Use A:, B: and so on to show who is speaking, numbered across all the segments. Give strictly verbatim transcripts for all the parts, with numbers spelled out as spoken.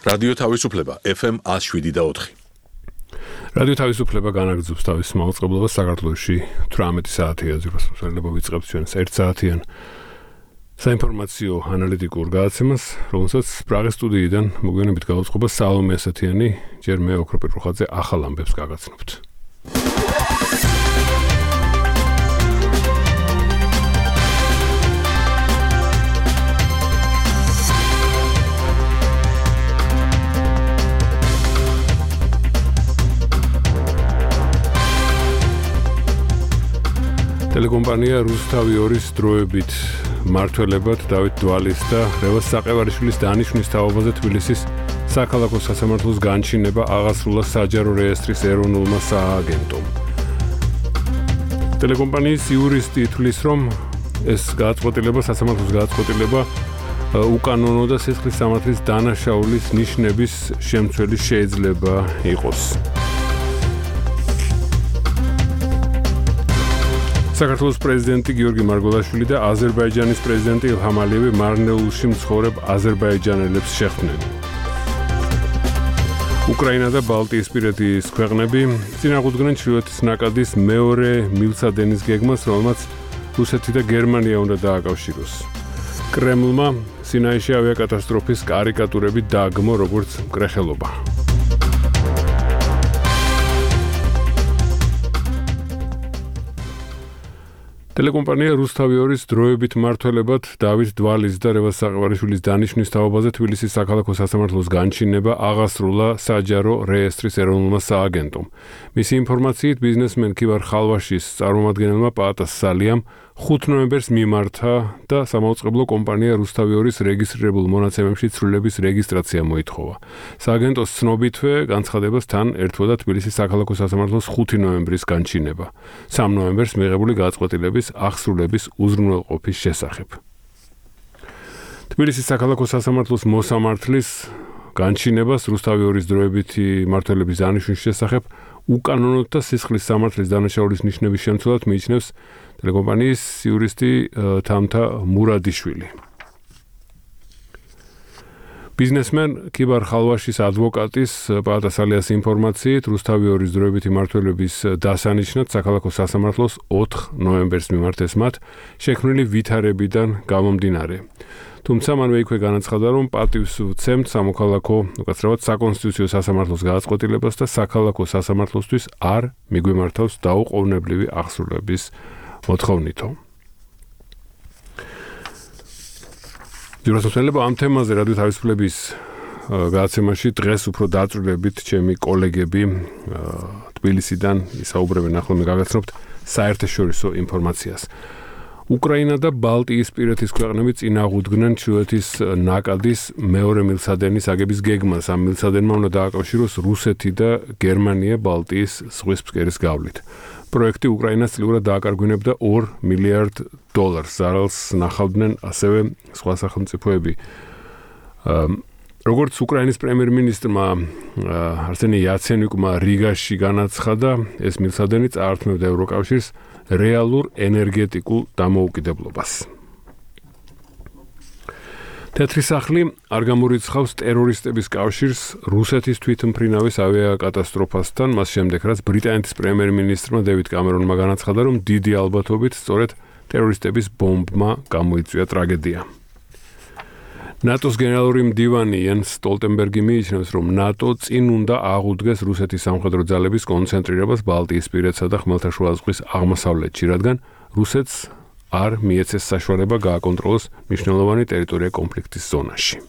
A: რადიო თავისუფლება ეფ ემ one oh seven და four.
B: რადიო თავისუფლება განაგრძობს თავის მაუწყებლობას საქართველოში eighteen საათია ზურგასმსვლელობა ვიწყებს ჩვენს one საათიან საინფორმაციო ანალიტიკურ გადაცემას, რომელსაც პრაღის სტუდიიდან მოგვიანებით გაუწყობა სალომე ასათიანი, ჯერ მე ოქრო პირუხაძე ახალ ამბებს გაგაცნობთ. Telecompanija Rustavi ორის დროებით მმართველებად დავით დვალის და რევაზ საყევარიშვილის დანიშვნის თაობაზე თბილისის საქალაქო სასამართლოს განჩინება აღასრულა საჯარო რეესტრის ეროვნულმა სააგენტომ. Telecompanიის იურისტი თვლის, რომ ეს გადაწყვეტილება სასამართლოს გადაწყვეტილება უკანონო და სისხლის სამართლის დანაშაულის ნიშნების შემცველი შეიძლება იყოს. საქართველოს პრეზიდენტი გიორგი მარგველაშვილი და აზერბაიჯანის პრეზიდენტი ილჰამ ალიევი მარნეულში მცხოვრებ აზერბაიჯანელებს შეხვდნენ. უკრაინა და ბალტიისპირეთის ქვეყნები წინააღმდეგნენ ჩრდილოეთის ნაკადის მეორე მილსადენის გეგმას, რომელმაც რუსეთი და გერმანია უნდა დააკავშიროს. კრემლმა სინაიში ავიაკატასტროფის კარიკატურები დააგმო როგორც მკრეხელობა. Telecompanija Rustavi ორის დროებით მმართველებად დავით დვალის და რევაზ საყევარიშვილის დანიშვნის თაობაზე თბილისის საქალაქო სასამართლოს განჩინება აღასრულა საჯარო რეესტრის ეროვნულმა სააგენტომ. მისი ინფორმაციით ბიზნესმენ ქივარ ხალვაშის წარმომადგენელმა პაატას სალიამ ხუთ ნოემბერს მიმართა და სამაუწყებლო კომპანია Rustavi ორის რეგისტრირებულ მონაცემებში ცვლილების რეგისტრაცია მოითხოვა. სააგენტოს ცნობითვე განცხადებას თან ერთვოდა თბილისის საქალაქო სასამართლოს ხუთი ნოემბრის განჩინება. სამი ნოემბერს მიღებული გადაწყვეტილების აღსრულების უზრუნველყოფის შესახებ. თბილისის საქალაქო სასამართლოს მოსამართლის განჩინებას Rustavi ორის დროებითი მმართველების დანიშვნის შესახებ უკანონოდ და სისხლის სამართლის დანაშაულის ნიშნების შემცველად მიიჩნევს Telecompanijas იურისტი თამთა მურადიშვილი. ბიზნესმენ ქიბარ ხალვაშის ადვოკატის პაატას ალიას ინფორმაციით Rustavi ორის დროებითი მმართველების დასანიშნად საქალაქო სასამართლოს ოთხ ნოემბერს მიმართეს მათ შექმნილი ვითარებიდან გამომდინარე. თუმცა მანვე იქვე განაცხადა, რომ პატივს ვცემთ სამოქალაქო, უკაცრავად საკონსტიტუციო სასამართლოს გადაწყვეტილებას და საქალაქო სასამართლოსთვის არ მიგვიმართავს დაუყოვნებლივი აღსრულების მოთხოვნითო. ზურგასმსვლელობა ამ თემაზე რადიო თავისუფლების გადაცემაში დღეს უფრო დაწვრილებით ჩემი კოლეგები თბილისიდან ისაუბრებენ, ახლა მე გაგაცნობთ საერთაშორისო ინფორმაციას. უკრაინა და ბალტიისპირეთის ქვეყნები წინააღმდეგნენ ჩრდილოეთის ნაკადის მეორე მილსადენის აგების გეგმას. ამ მილსადენმა უნდა დააკავშიროს რუსეთი და გერმანია ბალტიის ზღვის ფსკერის გავლით. პროექტი უკრაინას წლიურად დააკარგვინებდა ორ მილიარდ დოლარს. ზარალს ნახავდნენ ასევე სხვა სახელმწიფოები. როგორც უკრაინის პრემიერ-მინისტრმა არსენი იაცენიუკმა რიგაში განაცხადა, ეს მილსადენი წაართმევდა ევროკავშირს რეალურ ენერგეტიკულ დამოუკიდებლობას. თეთრი სახლი არ გამორიცხავს ტერორისტების კავშირს რუსეთის თვითმფრინავის ავიაკატასტროფასთან, მას შემდეგ რაც ბრიტანეთის პრემიერ-მინისტრმა დევიდ კამერონმა განაცხადა, რომ დიდი ალბათობით სწორედ ტერორისტების ბომბმა გამოიწვია ტრაგედია. ნატოს გენერალური მდივანი იენს სტოლტენბერგი მიიჩნევს, რომ ნატო წინ უნდა აღუდგეს რუსეთის სამხედრო ძალების კონცენტრირებას ბალტიისპირეთსა და ხმელთაშუა ზღვის აღმოსავლეთში, რადგან რუსეთს არ მიეცეს საშუალება გააკონტროლოს მნიშვნელოვანი ტერიტორია კონფლიქტის ზონაში.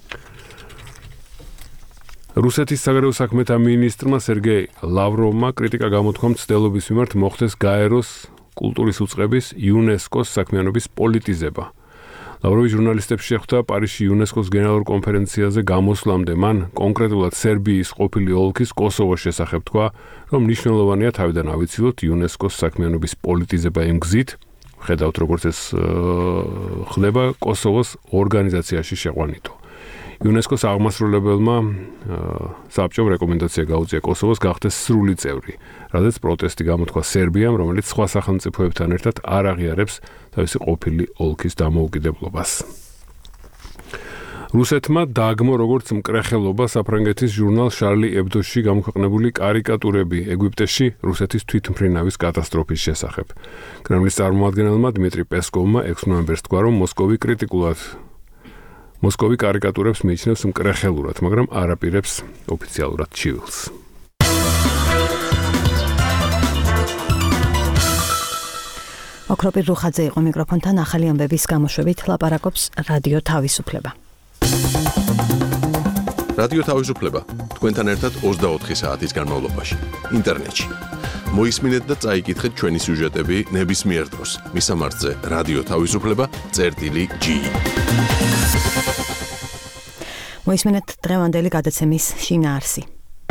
B: რუსეთის საგარეო საქმეთა მინისტრმა სერგეი ლავროვმა კრიტიკა გამოთქვა მცდელობის მიმართ მოხდეს გაეროს კულტურის უწყების იუნესკოს საქმიანობის პოლიტიზება. ლავროვი ჟურნალისტებს შეხვდა პარიზში იუნესკოს გენერალურ კონფერენციაზე გამოსვლამდე. მან კონკრეტულად სერბიის ყოფილი ოლქის კოსოვოს შესახებ თქვა, რომ მნიშვნელოვანია თავიდან ავიცილოთ იუნესკოს საქმიანობის პოლიტიზება იმ გზით, ხედავთ როგორც ეს ხდება კოსოვოს ორგანიზაციაში შეყვანითო. იუნესკოს აღმასრულებელმა საბჭომ რეკომენდაცია გაუწია კოსოვოს გახდეს სრული წევრი, რადგან პროტესტი გამოთქვა სერბიამ, რომელიც სხვა სახელმწიფოებთან ერთად არ აღიარებს თავისი ყოფილი ოლქის დამოუკიდებლობას. რუსეთმა დააგმო როგორც მკრეხელობა საფრანგეთის ჟურნალ შარლი ებდოში გამოქვეყნებული კარიკატურები ეგვიპტეში რუსეთის თვითმფრინავის კატასტროფის შესახებ. კრემლის წარმომადგენელმა დმიტრი პესკოვმა ექვსი ნოემბერს თქვა, რომ მოსკოვი კრიტიკულად მოსკოვი კარიკატურებს მიიჩნევს მკრეხელურად, მაგრამ არ აპირებს ოფიციალურად ჩივილს.
C: ოქროპირ რუხაძე იყო მიკროფონთან ახალი ამბების გამოშვებით ლაპარაკობს რადიო თავისუფლება.
A: რადიო თავისუფლება თქვენთან ერთად ოცდაოთხი საათის განმავლობაში ინტერნეტში. მოისმინეთ და წაიკითხეთ ჩვენი სიუჟეტები ნებისმიერ დროს. მისამართზე რადიო თავისუფლება წერტილი ჯი.
C: მოისმინეთ დღევანდელი გადაცემის შინაარსი.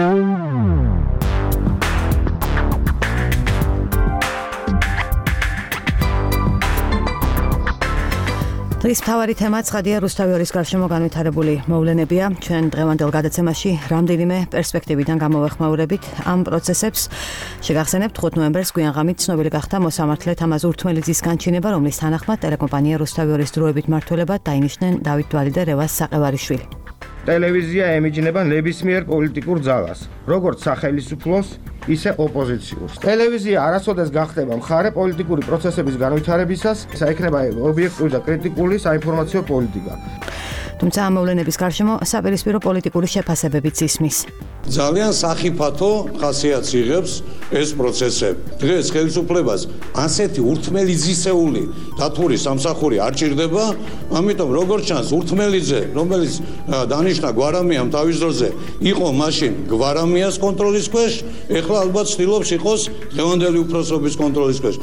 C: დღის მთავარი თემა ცხადია რუსთავის გარშემო განვითარებული მოვლენებია. ჩვენ დღევანდელ გადაცემაში რამდენიმე პერსპექტივიდან გამოვეხმაურებით ამ პროცესებს. შეგახსენებთ ხუთი ნოემბერს გვიანღამით ცნობილი გახდა მოსამართლე თამაზ ურთმელიძის განჩინება, რომლის თანახმად ტელეკომპანია რუსთავის დროებით მმართველებად დაინიშნენ დავით დვალი და რევაზ საყევარიშვილი.
D: ტელევიზია ემიჯნება ნებისმიერ პოლიტიკურ ძალას, როგორც სახელმწიფოს, ისე ოპოზიციურს. ტელევიზია არასოდეს გახდება მხარე პოლიტიკური პროცესების განვითარებისას, საიქნება ობიექტური და კრიტიკული საინფორმაციო პოლიტიკა. თუმცა ამ მოვლენების გარშემო საპირისპირო პოლიტიკური შეფასებებიც ისმის.
E: ძალიან სახიფათო ხასიათს იღებს ეს პროცესები. დღეს ხელისუფლებას ასეთი ურთმელიძისეული დათვური სამსახური არ ჭირდება, ამიტომ როგორც ჩანს ურთმელიძე, რომელიც დანიშნა გვარამიამ თავის დროზე, იყო მაშინ გვარამიას კონტროლის ქვეშ, ეხლა ალბათ ცდილობს იყოს დღევანდელი უფროსობის კონტროლის ქვეშ.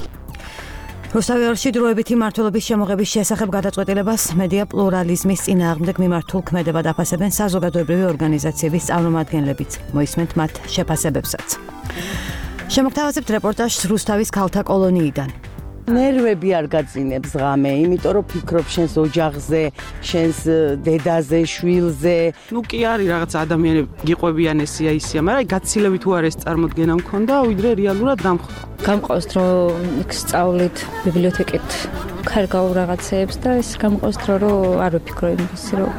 C: რუსთავში დროებითი მმართველობის შემოღების შესახებ გადაწყვეტილებას მედია პლურალიზმის წინააღმდეგ მიმართულ ქმედებად აფასებენ საზოგადოებრივი ორგანიზაციების წარმომადგენლებიც. მოისმენთ მათ შეფასებებსაც. შემოგთავაზებთ რეპორტაჟს რუსთავის ქალთა კოლონიიდან.
F: ნერვები არ გაძინებს ღამე, იმიტომ რომ ფიქრობ შენს ოჯახზე, შენს დედაზე, შვილზე.
G: ნუ კი არის რაღაც ადამიანები გიყვებიან ესია ისია, მაგრამ გაცილებით თუ არ ეს წარმოდგენა მქონდა, ვიდრე რეალურად დამხვდა.
H: გამყავს რომ სწავლით ბიბლიოთეკით ქარგავ რაღაცეებს და ეს გამყავს რომ არ ვფიქრო იმის რომ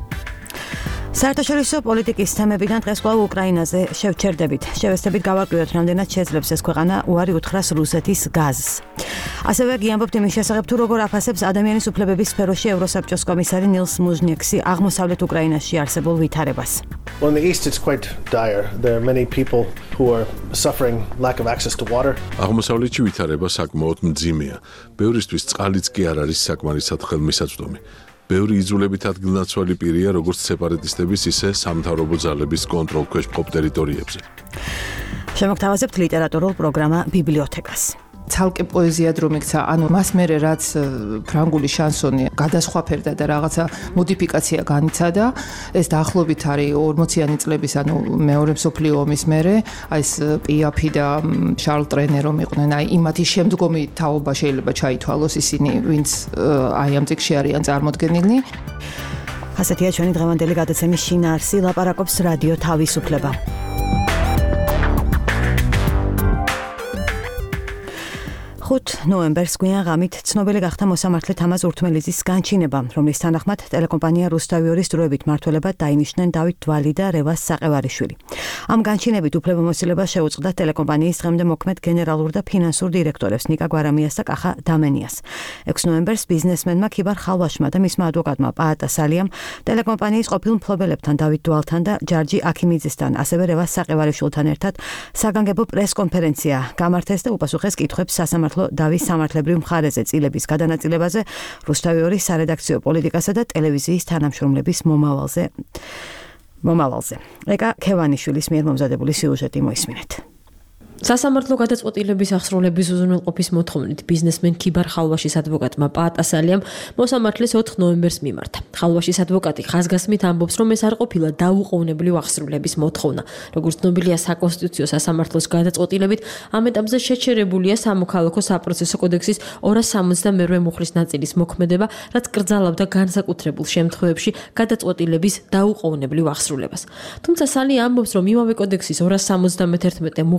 C: საერთაშორისო პოლიტიკის თემებიდან დღეს კვლავ უკრაინაზე შევჩერდებით. შევესწრებით გავარკვიოთ, რამდენად შეძლებს ეს ქვეყანა უარი უთხრას რუსეთის გაზს. ასევე გიამბობთ იმის შესახებ, თუ როგორ აფასებს ადამიანის უფლებების სფეროში ევროსაბჭოს კომისარი ნილს მუჟნიექსი აღმოსავლეთ უკრაინაში არსებულ ვითარებას.
I: Well, in the east it's quite dire. There are many people who are suffering lack of access to water.
A: აღმოსავლეთში ვითარება საკმაოდ მძიმეა. ბევრისთვის წყალიც კი არ არის საკმარისად ხელმისაწვდომი. ბევრი იძულებით ადგილნაცვალი პირია როგორც სეპარატისტების, ისე სამთავრობო ძალების კონტროლქვეშ მყოფ ტერიტორიებზე.
C: შემოგთავაზებთ ლიტერატურულ პროგრამა ბიბლიოთეკას.
J: ცალკე პოეზიად რომ იქცა, ანუ მას მერე რაც ფრანგული შანსონი გადასხვაფერდა და რაღაცა მოდიფიკაცია განიცადა, ეს დაახლოებით არის ორმოციანი წლების, ანუ მეორე მსოფლიო ომის მერე, აი ეს პიაფი და შარლ ტრენე რომ იყვნენ, აი იმათი შემდგომი თაობა შეიძლება ჩაითვალოს ისინი, ვინც აი ამ წიგნში არიან წარმოდგენილნი.
C: ასეთია ჩვენი დღევანდელი გადაცემის შინაარსი, ლაპარაკობს რადიო თავისუფლება. ხუთი ნოემბერს გვიანღამით ცნობილი გახდა მოსამართლე თამაზ ურთმელიძის განჩინება, რომლის თანახმად ტელეკომპანია რუსთავის დროებით მმართველებად დაინიშნენ დავით დვალი და რევაზ საყევარიშვილი. ამ განჩინებით უფლებამოსილება შეუწყდა ტელეკომპანიის დღემდე მოქმედ გენერალურ და ფინანსურ დირექტორებს ნიკა გვარამიას და კახა დამენიას. ექვსი ნოემბერს ბიზნესმენმა ქიბარ ხალვაშმა და მისმა ადვოკატმა პაატა სალიამ ტელეკომპანიის ყოფილ მფლობელებთან დავით დვალთან და ჯარჯი აქიმიძესთან, ასევე რევაზ საყევარიშვილთან ერთად საგანგებო პრესკონფერენცია გამართეს და უპასუხეს კითხვებს სასამართლო დავის სამართლებრივ მხარეზე, წილების გადანაწილებაზე, რუსთავის სარედაქციო პოლიტიკასა და ტელევიზიის თანამშრომლების მომავალზე. მომავალზე. ეკა ქევანიშვილის მიერ მომზადებული სიუჟეტი მოისმინეთ.
K: სასამართლო გადაწყვეტილების აღსრულების უზრუნველყოფის მოთხოვნით ბიზნესმენ ქიბარ ხალვაშის ადვოკატმა პაატა სალიამ მოსამართლეს ოთხი ნოემბერს მიმართა. ხალვაშის ადვოკატი ხაზგასმით ამბობს, რომ ეს არ ყოფილა დაუყოვნებლივ აღსრულების მოთხოვნა. როგორც ცნობილია, საკონსტიტუციო სასამართლოს გადაწყვეტილებით ამ ეტაპზე შეჩერებულია სამოქალაქო საპროცესო კოდექსის ორას სამოცდამეორე მუხლის ნაწილის მოქმედება, რაც კრძალავდა განსაკუთრებულ შემთხვევებში გადაწყვეტილების დაუყოვნებლივ აღსრულებას. თუმცა სალი ამბობს, რომ იმავე კოდექსის ორას სამოცდამეთერთმეტე მუხლი ითვალისწინებს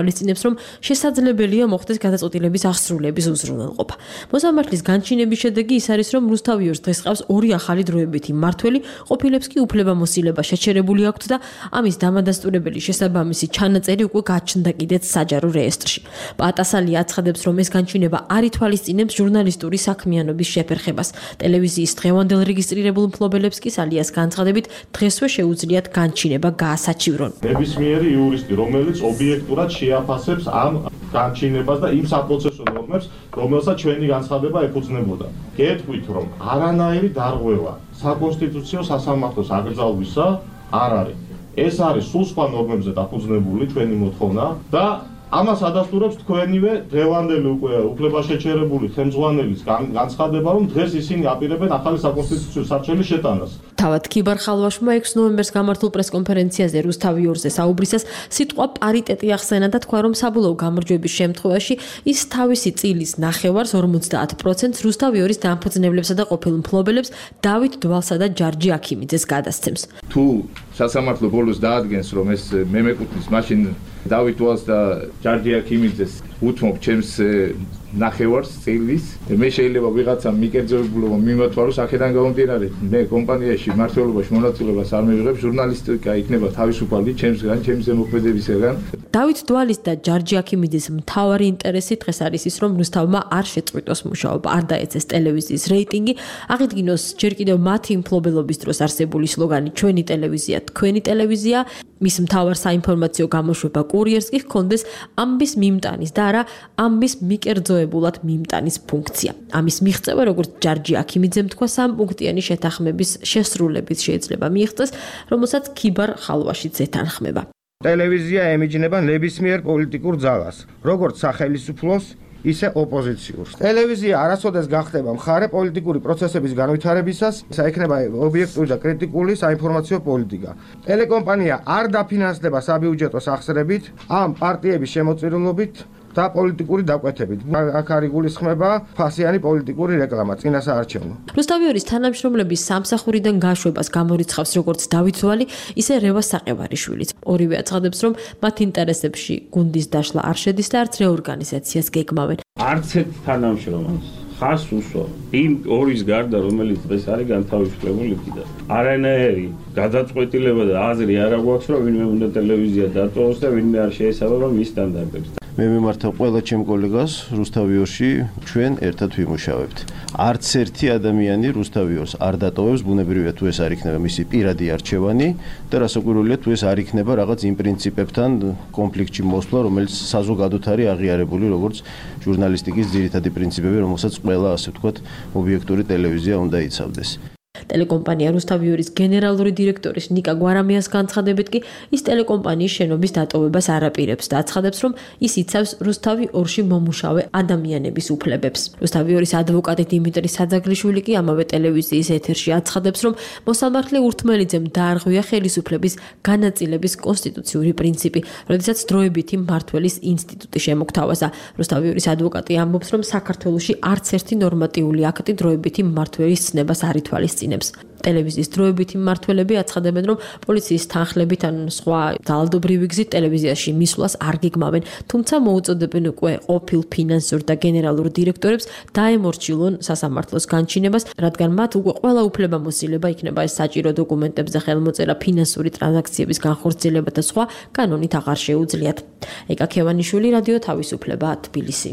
K: ითვალისწინებს, რომ შესაძლებელია მოხდეს გადაწყვეტილების აღსრულების უზრუნველყოფა. მოსამართლის განჩინების შედეგი ის არის, რომ რუსთავიორს დღეს ყავს ორი ახალი დროებითი მმართველი, ყოფილებს კი უფლებამოსილება შეჩერებული აქვთ და ამის დამადასტურებელი შესაბამისი ჩანაწერი უკვე გაჩნდა კიდეც საჯარო რეესტრში. პაატასალი აცხადებს, რომ ეს განჩინება არ ითვალისწინებს ჟურნალისტური საქმიანობის შეფერხებას. ტელევიზიის დღევანდელ რეგისტრირებულ მფლობელებს კი სალიას განცხადებით დღესვე შეუძლიათ განჩინება გაასაჩივრონ.
L: ნებისმიერი იურისტი, რომელიც ობიექტურად შეაფასებს ამ განჩინებას და იმ საპროცესო ნორმებს, რომელსაც ჩვენი განცხადება ეფუძნებოდა. გეტყვით, რომ არანაირი დარღვევა საკონსტიტუციო სასამართლოს აკრძალვისა არ არის. ეს არის სულ სხვა ნორმებზე დაფუძნებული ჩვენი მოთხოვნა და ამას ადასტურებს თქვენივე დღევანდელი უკვე უფლებაშეჩერებული ხელმძღვანელის განცხადება, რომ დღეს ისინი აპირებენ ახალი საკონსტიტუციო სარჩელის შეტანას.
K: თავად ქიბარ ხალვაშმა ექვსი ნოემბერს გამართულ პრესკონფერენციაზე რუსთავიორზე საუბრისას სიტყვა პარიტეტი ახსენა და თქვა, რომ საბოლოო გამარჯვების შემთხვევაში ის თავისი წილის ნახევარს ორმოცდაათ პროცენტს რუსთავიორის დამფუძნებლებსა და ყოფილ მფლობელებს დავით დვალსა და ჯარჯი აქიმიძეს გადასცემს.
M: თუ სასამართლო ბოლოს დაადგენს, რომ ეს მე მეკუთვნის მაშინ დავით დვალს და ჯარჯი აქიმიძეს უთმობ ჩემს ნახევარს წილის, მე შეიძლება ვიღაცამ მიკერძებულობა მიმართვარო აქედან გამომდინარე, მე კომპანიაში მმართველობაში მონაწილეობას არ მივიღებ, ჟურნალისტიკა იქნება თავისუფალი ჩემსგან, ჩემს ზემოქმედებისგან.
K: დავით დვალის და ჯარჯი აქიმიძის მთავარი ინტერესი დღეს არის ის, რომ რუსთავმა არ შეწყვიტოს მუშაობა, არ დაეცეს ტელევიზიის რეიტინგი, აღიდგინოს ჯერ კიდევ მათი მფლობელობის დროს არსებული სლოგანი ჩვენი ტელევიზია, თქვენი ტელევიზია, მის მთავარ საინფორმაციო გამოშვება კურიერს კი ჰქონდეს ამბის მიმტანის და არა ამბის მიკერძოებულად მიმტანის ფუნქცია. ამის მიღწევა, როგორც ჯარჯი აქიმიძემ თქვა, სამპუნქტიანი შეთანხმების შესრულებით შეიძლება მიიღწეს, რომელსაც ქიბარ ხალვაშიც ეთანხმება.
D: ტელევიზია ემიჯნება ნებისმიერ პოლიტიკურ ძალას, როგორც სახელმწიფოს, ისე ოპოზიციურს. ტელევიზია არასოდეს გახდება მხარე პოლიტიკური პროცესების განვითარებისას, საიქნება ობიექტური და კრიტიკული საინფორმაციო პოლიტიკა. ტელეკომპანია არ დაფინანსდება საბიუჯეტო სახსრებით, ამ პარტიების შემოწირულობით და პოლიტიკური დაკვეთებით. აქ არის გულისხმება ფასიანი პოლიტიკური რეკლამა, წინასაარჩევნო.
K: რუსთავიორის თანამშრომლების სამსახურიდან გაშვებას გამორიცხავს როგორც დავით დვალი, ისე რევას საყევარიშვილიც. ორივე აცხადებს, რომ მათ ინტერესებში გუნდის დაშლა არ შედის და არც რეორგანიზაციას გეგმავენ.
N: არც ერთ თანამშრომელს ხას უსვა იმ ორის გარდა, რომელიც დღეს არის განთავისუფლებული და არანაირი გადაწყვეტილება და აზრი არ აქვს, რომ ვინმე უნდა ტელევიზია დატოვოს და ვინმე არ შეესაბამება მის სტანდარტებს.
O: მე მიმართავ ყველა ჩემ კოლეგას რუსთავიორში, ჩვენ ერთად ვიმუშავებთ. არც ერთი ადამიანი რუსთავიორს არ დატოვებს, ბუნებრივია თუ ეს არ იქნება მისი პირადი არჩევანი და რასაკვირველია თუ ეს არ იქნება რაღაც იმ პრინციპებთან კონფლიქტში მოსვლა, რომელიც საზოგადოდ არის აღიარებული როგორც ჟურნალისტიკის ძირითადი პრინციპები, რომელსაც ყველა ასე ვთქვათ ობიექტური ტელევიზია უნდა იცავდეს.
K: ტელეკომპანია რუსთავიორის გენერალური დირექტორის ნიკა გვარამიას განცხადებით კი ის ტელეკომპანიის შენობის დატოვებას არ აპირებს და აცხადებს, რომ ის იცავს რუსთავი ორში მომუშავე ადამიანების უფლებებს. რუსთავიორის ადვოკატი დიმიტრი საძაგლიშვილი კი ამავე ტელევიზიის ეთერში აცხადებს, რომ მოსამართლე ურთმელიძემ დაარღვია ხელისუფლების განაწილების კონსტიტუციური პრინციპი, როდესაც დროებითი მმართველის ინსტიტუტი შემოგთავაზა. რუსთავიორის ადვოკატი ამბობს, რომ საქართველოში არც ერთი ნორმატიული აქტი დროებითი მმართველის ცნებას არ ითვალისწინებს. ტელევიზიის დროებითი მმართველები აცხადებენ, რომ პოლიციის თანხლებით ან სხვა ძალადობრივი გზით ტელევიზიაში მისვლას არ გეგმავენ, თუმცა მოუწოდებენ უკვე ყოფილ ფინანსურ და გენერალურ დირექტორებს დაემორჩილონ სასამართლოს განჩინებას, რადგან მათ უკვე ყველა უფლებამოსილება იქნება ეს საჭირო დოკუმენტებზე ხელმოწერა, ფინანსური ტრანზაქციების განხორციელება და სხვა კანონით აღარ შეუძლიათ. ეკა ქევანიშვილი, რადიო თავისუფლება, თბილისი.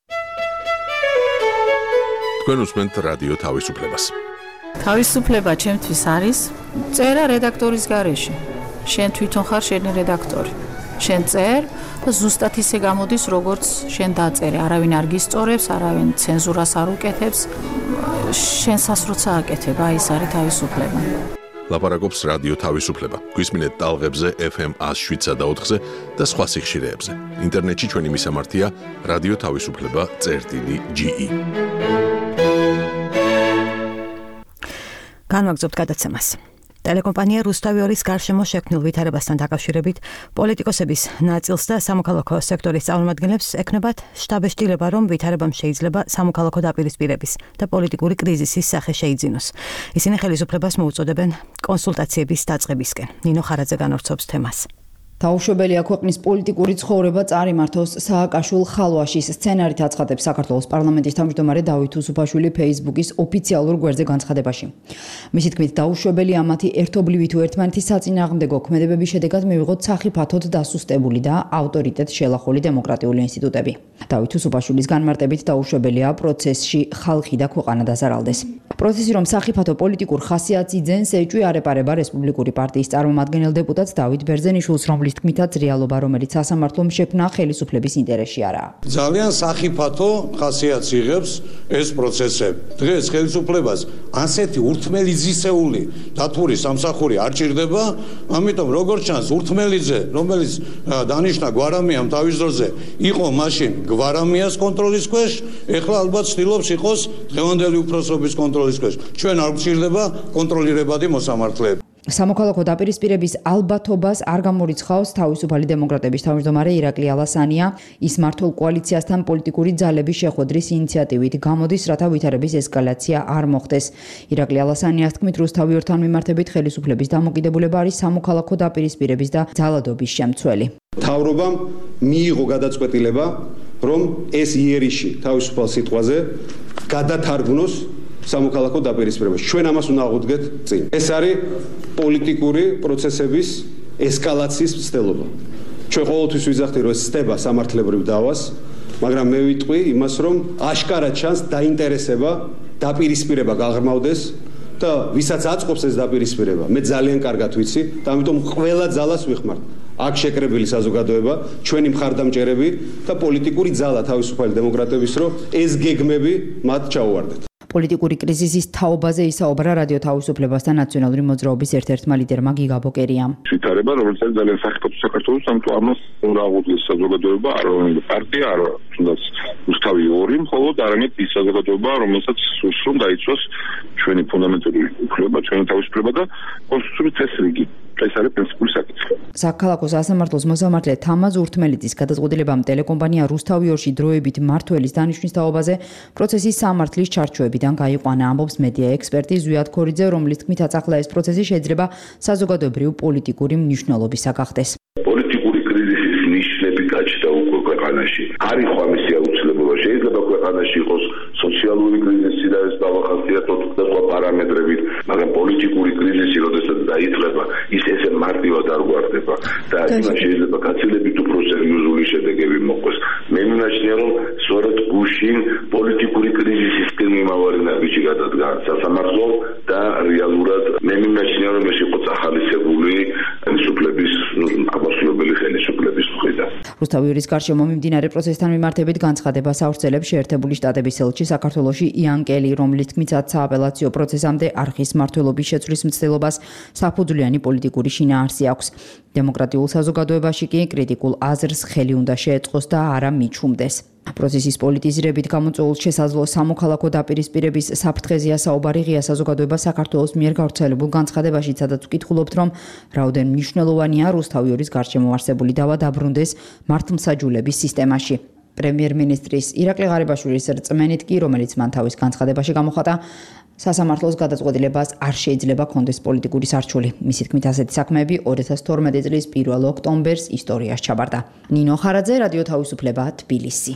A: თქვენ უსმენთ რადიო თავისუფლებას.
J: თავისუფლება ჩემთვის არის წერა რედაქტორის გარეშე. შენ თვითონ ხარ შენი რედაქტორი. შენ წერ და ზუსტად ისე გამოდის, როგორც შენ დაწერე. არავინ არ გისწორებს, არავინ ცენზურას არ უკეთებს. შენ სასროცა აკეთებ, აი ეს არის თავისუფლება.
A: ლაპარაკობს რადიო თავისუფლება. გვისმინეთ ტალღებზე ეფ ემ ას შვიდსა და ოთხზე და სხვა სიხშირეებზე. ინტერნეტში ჩვენი მისამართია რადიო თავისუფლება წერტილი ჯი ი.
C: განვაგრძობთ გადაცემას. ტელეკომპანია რუსთავიორის გარშემო შექმნილ ვითარებასთან დაკავშირებით პოლიტიკოსების ნაწილს და სამოქალაქო სექტორის წარმომადგენლებს ექნებათ შტაბეშტილება, რომ ვითარებამ შეიძლება სამოქალაქო დაპირისპირების და პოლიტიკური კრიზისის სახე შეიძინოს. ისინი ხელისუფლებას მოუწოდებენ კონსულტაციების დაწყებისკენ. ნინო ხარაძე განავრცობს თემას.
P: დაუშვებელია ქვეყნის პოლიტიკური ცხოვრება წარიმართოს სააკაშვილ ხალვაშის სცენარით აცხადებს საქართველოს პარლამენტის თავმჯდომარე დავით უსუფაშვილი Facebook-ის ოფიციალურ გვერდზე განცხადებაში. მისი თქმით, დაუშვებელია მათი ერთობლივი თუ ერთმანეთის საწინააღმდეგო ქმედებების შედეგად მივიღოთ სახიფათოდ დასუსტებული და ავტორიტეტ შელახული დემოკრატიული ინსტიტუტები. დავით უსუფაშვილის განმარტებით დაუშვებელია პროცესში ხალხი და ქვეყანა დაზარალდეს. პროცესი რომ სახიფათო პოლიტიკურ ხასიათს იძენს, ეჭვი არ ეპარება რესპუბლიკური პარტიის წარმომადგენელ დეპუტატს დავით ბერძენიშვილს, რომლის თქმითაც რეალობა, რომელიც სასამართლომ შექმნა, ხელისუფლების ინტერესში არაა.
E: ძალიან სახიფათო ხასიათს იღებს ეს პროცესები. დღეს ხელისუფლებას ასეთი ურთმელიძისეული დათვური სამსახური არ ჭირდება, ამიტომ როგორც ჩანს ურთმელიძე, რომელიც დანიშნა გვარამიამ თავის დროზე, იყო მაშინ გვარამიას კონტროლის ქვეშ, ეხლა ალბათ ცდილობს იყოს დღევანდელი უფროსობის კონტროლის ქვეშ. ჩვენ არ გვჭირდება კონტროლირებადი მოსამართლეები.
P: სამოქალაქო დაპირისპირების ალბათობას არ გამორიცხავს თავისუფალი დემოკრატების თავმჯდომარე ირაკლი ალასანია. ის მართულ კოალიციასთან პოლიტიკური ძალების შეხვედრის ინიციატივით გამოდის, რათა ვითარების ესკალაცია არ მოხდეს. ირაკლი ალასანიას თქმით, რუსთავი ორთან მიმართებით ხელისუფლების დამოკიდებულება არის სამოქალაქო დაპირისპირების და ძალადობის შემცველი.
Q: მთავრობამ მიიღო გადაწყვეტილება, რომ ეს იერიში თავისუფალ სიტყვაზე გადათარგმნოს სამოქალაქო დაპირისპირებაში. ჩვენ ამას უნდა აღვდგეთ წინ. ეს არის პოლიტიკური პროცესების ესკალაციის მცდელობა. ჩვენ ყოველთვის ვიზახდით, რომ ეს ხდება სამართლებრივ დავას, მაგრამ მე ვიტყვი იმას, რომ აშკარად ჩანს დაინტერესება დაპირისპირება გაღრმავდეს და ვისაც აწყობს ეს დაპირისპირება, მე ძალიან კარგად ვიცი და ამიტომ ყველა ძალას ვიხმართ. აქ შეკრებილი საზოგადოება, ჩვენი მხარდამჭერები და პოლიტიკური ძალა თავისუფალი დემოკრატების, რომ ეს გეგმები მათ ჩაუვარდეთ.
P: პოლიტიკური კრიზისის თაობაზე ისაუბრა რადიო თავისუფლებასთან ნაციონალური მოძრაობის ერთ-ერთმა ლიდერმა გიგა ბოკერიამ.
R: ვითარება, რომელიც არის ძალიან სახიფათო საქართველოს, ამიტომ ამას უნდა აღვდგეს საზოგადოება, არ არის პარტია, არ თუნდაც რუსთავი ორი, მხოლოდ არამედ ის საზოგადოება, რომელსაც სურს რომ დაიცვას ჩვენი ფუნდამენტური უფლება, ჩვენი თავისუფლება და კონსტიტუციური წესრიგი. ეს არის პრინციპული საკითხი.
P: საქალაქო სასამართლოს მოსამართლე თამაზ ურთმელიძის გადაწყვეტილებამ ტელეკომპანია რუსთავი ორში დროებით მმართველის დანიშვნის თაობაზე პროცესის სამართლის ჩარჩოებიდან გაიყვანა, ამბობს მედია ექსპერტი ზვიად ქორიძე, რომლის თქმითაც ახლა ეს პროცესი შეიძლება საზოგადოებრივ პოლიტიკური მნიშვნელობისა გახდეს.
S: პოლიტიკური კრიზისის ნიშნები გაჩნდა უკვე ქვეყანაში. არ იყო ამისი აუცილებლობა. შეიძლება ქვეყანაში იყოს სოციალური კრიზისი და ეს დავახასიათოთ და სხვა პარამეტრებით, მაგრამ პოლიტიკური კრიზისი, როდესაც დაიწყება, ის ესე მარტივად არ გვარდება და იმას შეიძლება გაცილებით უფრო სერიოზული შედეგები მოყვეს. მე მინაშნია, რომ სწორედ გუშინ პოლიტიკური კრიზისის მიმავალი ნაბიჯი გადადგა სასამართლო და რეალურად მე მინაშნია, რომ ეს იყო წახალისებული ხელისუფლების, აბსოლუტური ხელისუფლების მხრიდან.
P: რუსთავი ორის გარშემო მიმდინარე პროცესთან მიმართებით განცხადებას ავრცელებს შეერთებული შტატების ელჩი საქართველოში იან კელი, რომლის თქმითაც სააპელაციო პროცესამდე არხის მმართველობის შეცვლის მცდელობას საფუძვლიანი პოლიტიკური შინაარსი აქვს. დემოკრატიულ საზოგადოებაში კი კრიტიკულ აზრს ხელი უნდა შეეწყოს და არა მიჩუმდეს. პროცესის პოლიტიზირებით გამოწვეულ შესაძლო სამოქალაქო დაპირისპირების საფრთხეზეა საუბარი ღია საზოგადოება საქართველოს მიერ გავრცელებულ განცხადებაში, სადაც ვკითხულობთ, რომ რაოდენ მნიშვნელოვანია რუსთავი ორის გარშემო არსებული დავა დაბრუნდეს მართლმსაჯულების სისტემაში. პრემიერ-მინისტრის ირაკლი ღარიბაშვილის რწმენით კი, რომელიც მან თავის განცხადებაში გამოხატა, სასამართლოს გადაწყვეტილებას არ შეიძლება კონდეს პოლიტიკური სარჩული. მისი თქმით, ასეთი საქმეები ორი ათას თორმეტი წლის პირველ ოქტომბერს ისტორიაში ჩაბარდა. ნინო ხარაძე, რადიო თავისუფლება, თბილისი.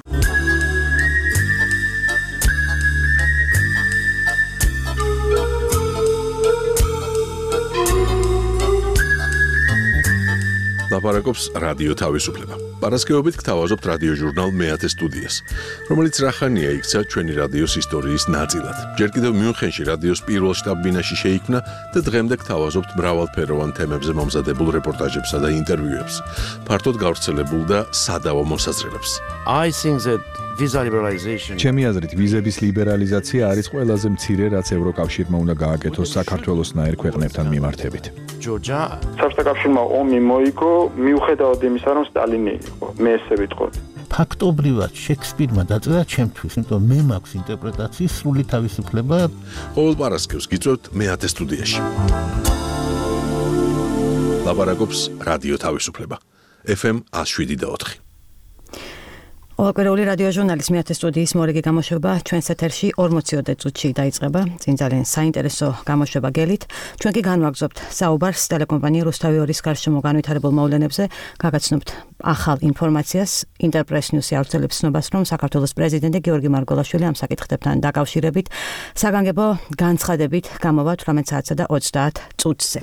A: ლაპარაკობს რადიო თავისუფლება. პარასკევობით გთავაზობთ რადიო ჟურნალ მეათე სტუდიას, რომელიც რახანია იქცა ჩვენი რადიოს ისტორიის ნაწილად. ჯერ კიდევ მიუნხენში რადიოს პირველ შტაბ-ბინაში შეიქმნა და დღემდე გთავაზობთ მრავალფეროვან თემებზე მომზადებულ რეპორტაჟებსა და ინტერვიუებს, ფართოდ გავრცელებულ და სადავო მოსაზრებებს.
T: I think that visa liberalization
U: ჩემი აზრით ვიზების ლიბერალიზაცია არის ყველაზე მცირე, რაც ევროკავშირმა უნდა გააკეთოს საქართველოსნაირ ქვეყნებთან მიმართებით.
V: საბჭოთა კავშირმა ომი მოიგო მიუხედავად იმისა, რომ სტალინი იყო. მე ესე ვიტყოდი.
W: ფაქტობრივად შექსპირმა დაწერა ჩემთვის, იმიტომ მე მაქვს ინტერპრეტაციის სრული თავისუფლება.
A: ყოველ პარასკევს გიწევთ მეათე სტუდიაში. ლაპარაკობს რადიო თავისუფლება. ეფ ემ ათს შვიდი და ოთხი.
C: ყოველკვირეული რადიო ჟურნალის მეათე სტუდიის მორიგი გამოშვება ჩვენს ეთერში ორმოციოდე წუთში დაიწყება. წინ ძალიან საინტერესო გამოშვება გელით. ჩვენ კი განვაგრძობთ საუბარს ტელეკომპანია რუსთავი ორის გარშემო განვითარებულ მოვლენებზე, გაგაცნობთ ახალ ინფორმაციას. ინტერპრეს ნიუსი ავრცელებს ცნობას, რომ საქართველოს პრეზიდენტი გიორგი მარგველაშვილი ამ საკითხებთან დაკავშირებით საგანგებო განცხადებით გამოვა თვრამეტ საათსა და ოცდაათ წუთზე.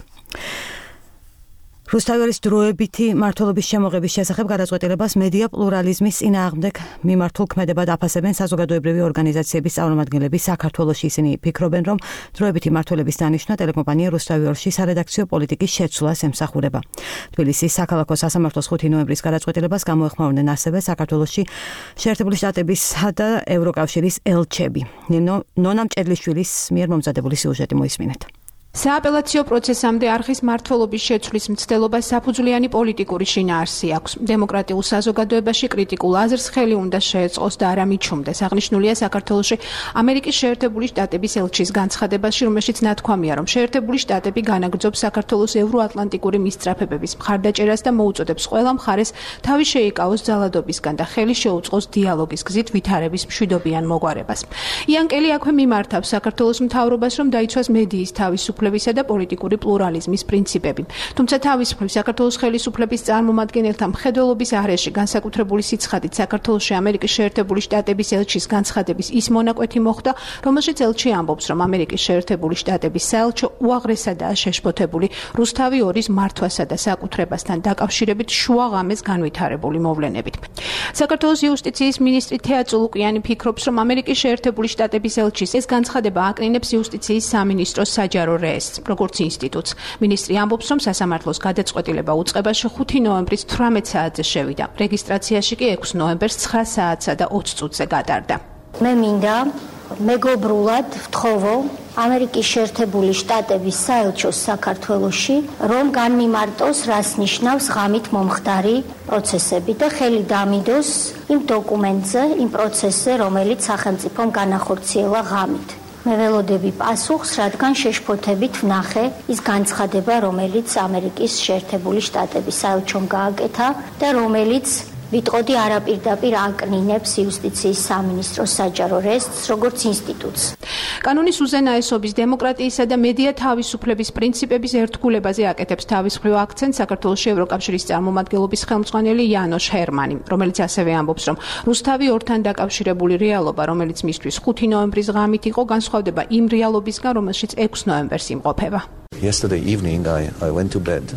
C: რუსთავის დროებითი მმართველობის შემოღების შესახებ გადაწყვეტილებას მედია პლურალიზმის წინააღმდეგ მიმართულ ქმედებად აფასებენ საზოგადოებრივი ორგანიზაციების წარმომადგენლები საქართველოში. ისინი ფიქრობენ, რომ დროებითი მმართველობის დანიშვნა ტელეკომპანია რუსთავი ორში სარედაქციო პოლიტიკის შეცვლას ემსახურება. თბილისის საქალაქო სასამართლოს ხუთი ნოემბრის გადაწყვეტილებას გამოეხმაურნენ ასევე საქართველოში შეერთებული შტატებისა და ევროკავშირის ელჩები. ნონა მჭედლიშვილის მიერ მომზადებული სიუჟეტი მოისმინეთ.
B: სააპელაციო პროცესამდე არხის მმართველობის შეცვლის მცდელობას საფუძვლიანი პოლიტიკური შინაარსი აქვს. დემოკრატიულ საზოგადოებაში კრიტიკულ აზრს ხელი უნდა შეეწყოს და არა მიჩუმდეს. აღნიშნულია საქართველოში ამერიკის შეერთებული შტატების ელჩის განცხადებაში, რომელშიც ნათქვამია, რომ შეერთებული შტატები განაგრძობს საქართველოს ევროატლანტიკური მისწრაფებების მხარდაჭერას და მოუწოდებს ყველა მხარეს თავი შეიკავოს ძალადობისგან და ხელი შეუწყოს დიალოგის გზით ვითარების მშვიდობიან მოგვარებას. იანკელი აქვე მიმართავს საქართველოს მთავრობას, რომ დაიცვას მედიის თავისუფლება და პოლიტიკური პლურალიზმის პრინციპები. თუმცა თავისუფლების საქართველოს ხელისუფლების წარმომადგენელთა მხედველობის არეში განსაკუთრებული სიცხადით საქართველოში ამერიკის შეერთებული შტატების ელჩის განცხადების ის მონაკვეთი მოხდა, რომელშიც ელჩი ამბობს, რომ ამერიკის შეერთებული შტატების საელჩო უაღრესადაა შეშფოთებული რუსთავი ორის მართვასა და საკუთრებასთან დაკავშირებით შუაღამეს განვითარებული მოვლენებით. საქართველოს იუსტიციის მინისტრი თეა წულუკიანი ფიქრობს, რომ ამერიკის შეერთებული შტატების ელჩის ეს განცხადება აკნინებს იუსტიციის სამინისტროს საჯარო როგორც ინსტიტუტს. მინისტრი ამბობს, რომ სასამართლოს გადაწყვეტილება უწყებაში ხუთი ნოემბრის თვრამეტ საათზე შევიდა. რეგისტრაციაში კი ექვსი ნოემბერს ცხრა საათსა და ოცი წუთზე გადარდა.
F: მე მინდა მეგობრულად ვთხოვო ამერიკის შეერთებული შტატების საელჩოს საქართველოში, რომ განმიმარტოს, რას ნიშნავს ღამით მომხდარი პროცესები და ხელი დამიდოს იმ დოკუმენტზე, იმ პროცესზე, რომელიც სახელმწიფომ განახორციელა ღამით. მე ველოდები პასუხს, რადგან შეშფოთებით ვნახე ის განცხადება, რომელიც ამერიკის შეერთებული შტატების საელჩომ გააკეთა და რომელიც ვიტყოდი არაპირდაპირ აკნინებს იუსტიციის სამინისტროს საჯარო რესტს როგორც ინსტიტუტს.
B: კანონის უზენაესობის, დემოკრატიისა და მედია თავისუფლების პრინციპების ერთგულებაზე აკეთებს თავისუფლ აქცენტს საქართველოს ევროკავშირის წარმომადგენლობის ხელმძღვანელი იანოშ ჰერმანი, რომელიც ასევე ამბობს, რომ რუსთავი ორთან დაკავშირებული რეალობა, რომელიც მისთვის ხუთი ნოემბრის ღამით იყო, განსხვავდება იმ რეალობისგან, რომელშიც ექვსი ნოემბერს იმყოფება.
G: Yesterday evening I I went to bed.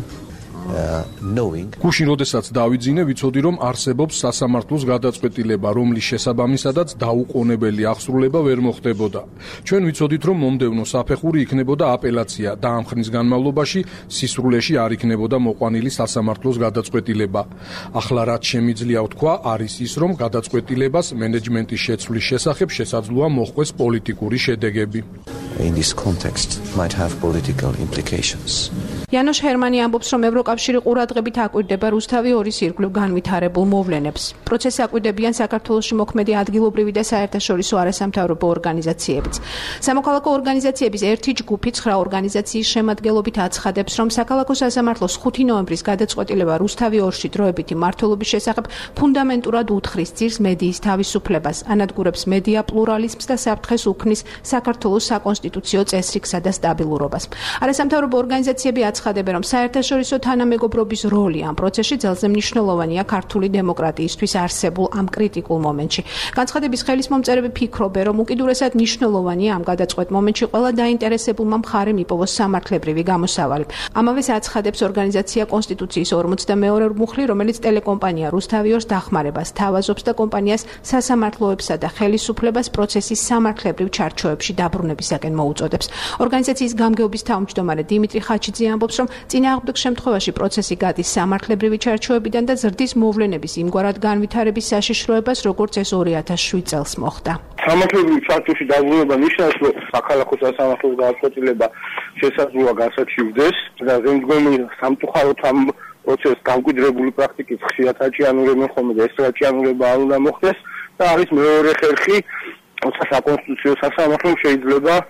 X: გუშინ როდესაც დავიძინე, ვიცოდი, რომ არსებობს სასამართლოს გადაწყვეტილება, რომლის შესაბამისადაც დაუყოვნებელი აღსრულება ვერ მოხდებოდა. ჩვენ ვიცოდით, რომ მომდევნო საფეხური იქნებოდა აპელაცია და ამ ხნის განმავლობაში სისრულეში არ იქნებოდა მოყვანილი სასამართლოს გადაწყვეტილება. ახლა რაც შემიძლია ვთქვა, არის ის, რომ გადაწყვეტილებას მენეჯმენტის შეცვლის შესახებ შესაძლოა მოჰყვეს პოლიტიკური შედეგები.
G: In this context might have political implications.
B: იანოშ ჰერმანი ამბობს, რომ ევროკავშირი ყურადღებით აკვირდება რუსთავი ორის ირგვლივ განვითარებულ მოვლენებს. პროცესს აკვირდებიან საქართველოში მოქმედი ადგილობრივი და საერთაშორისო არასამთავრობო ორგანიზაციებიც. სამოქალაქო ორგანიზაციების ერთი ჯგუფი ცხრა ორგანიზაციის შემადგენლობით აცხადებს, რომ საქალაქო სასამართლოს ხუთი ნოემბრის გადაწყვეტილება რუსთავი ორში დროებითი მმართველობის შესახებ ფუნდამენტურად უთხრის ძირს მედიის თავისუფლებას, ანადგურებს მედია პლურალიზმს და საფრთხეს უქმნის საქართველოს საკონსტიტუციო წესრიგსა და სტაბილურობას. არასამთავრობო ორგანიზაციები აცხადებენ, რომ საერთაშორისო თანამეგობრობის როლი ამ პროცესში ძალზე მნიშვნელოვანია ქართული დემოკრატიისთვის არსებულ ამ კრიტიკულ მომენტში. განცხადების ხელისმომწერები ფიქრობენ, რომ უკიდურესად მნიშვნელოვანია ამ გადაწყვეტ მომენტში ყველა დაინტერესებულმა მხარემ იპოვოს სამართლებრივი გამოსავალი. ამავეს აცხადებს ორგანიზაცია კონსტიტუციის ორმოცდამეორე მუხლი, რომელიც ტელეკომპანია რუსთავი ორს დახმარებას თავაზობს და კომპანიას სასამართლოებსა და ხელისუფლებას პროცესის სამართლებრივ ჩარჩოებში დაბრუნებისაკენ მოუწოდებს. ორგანიზაციის გამგეობის თავმჯდომარე დიმიტრი ხაჩიძე ამბობს, რომ წინააღმდეგ შემთხვევაში პროცესი გადის სამართლებრივი ჩარჩოებიდან და ზრდის მოვლენების იმგვარად განვითარების საშიშროებას, როგორც ეს ორი ათას შვიდ წელს მოხდა.
Y: სამართლებრივი ჩარჩოში დაბრუნება ნიშნავს, რომ საქალაქო სასამართლოს გადაწყვეტილება შესაძლოა განსაჩივდეს და ზემდგომი სამწუხაროდ ამ პროცესს გამკვიდრებული პრაქტიკის ხშირად აჭიანურებენ ხოლმე და ეს აჭიანურება არ უნდა მოხდეს და არის მეორე ხერხი საკონსტიტუციო სასამართლომ შეიძლება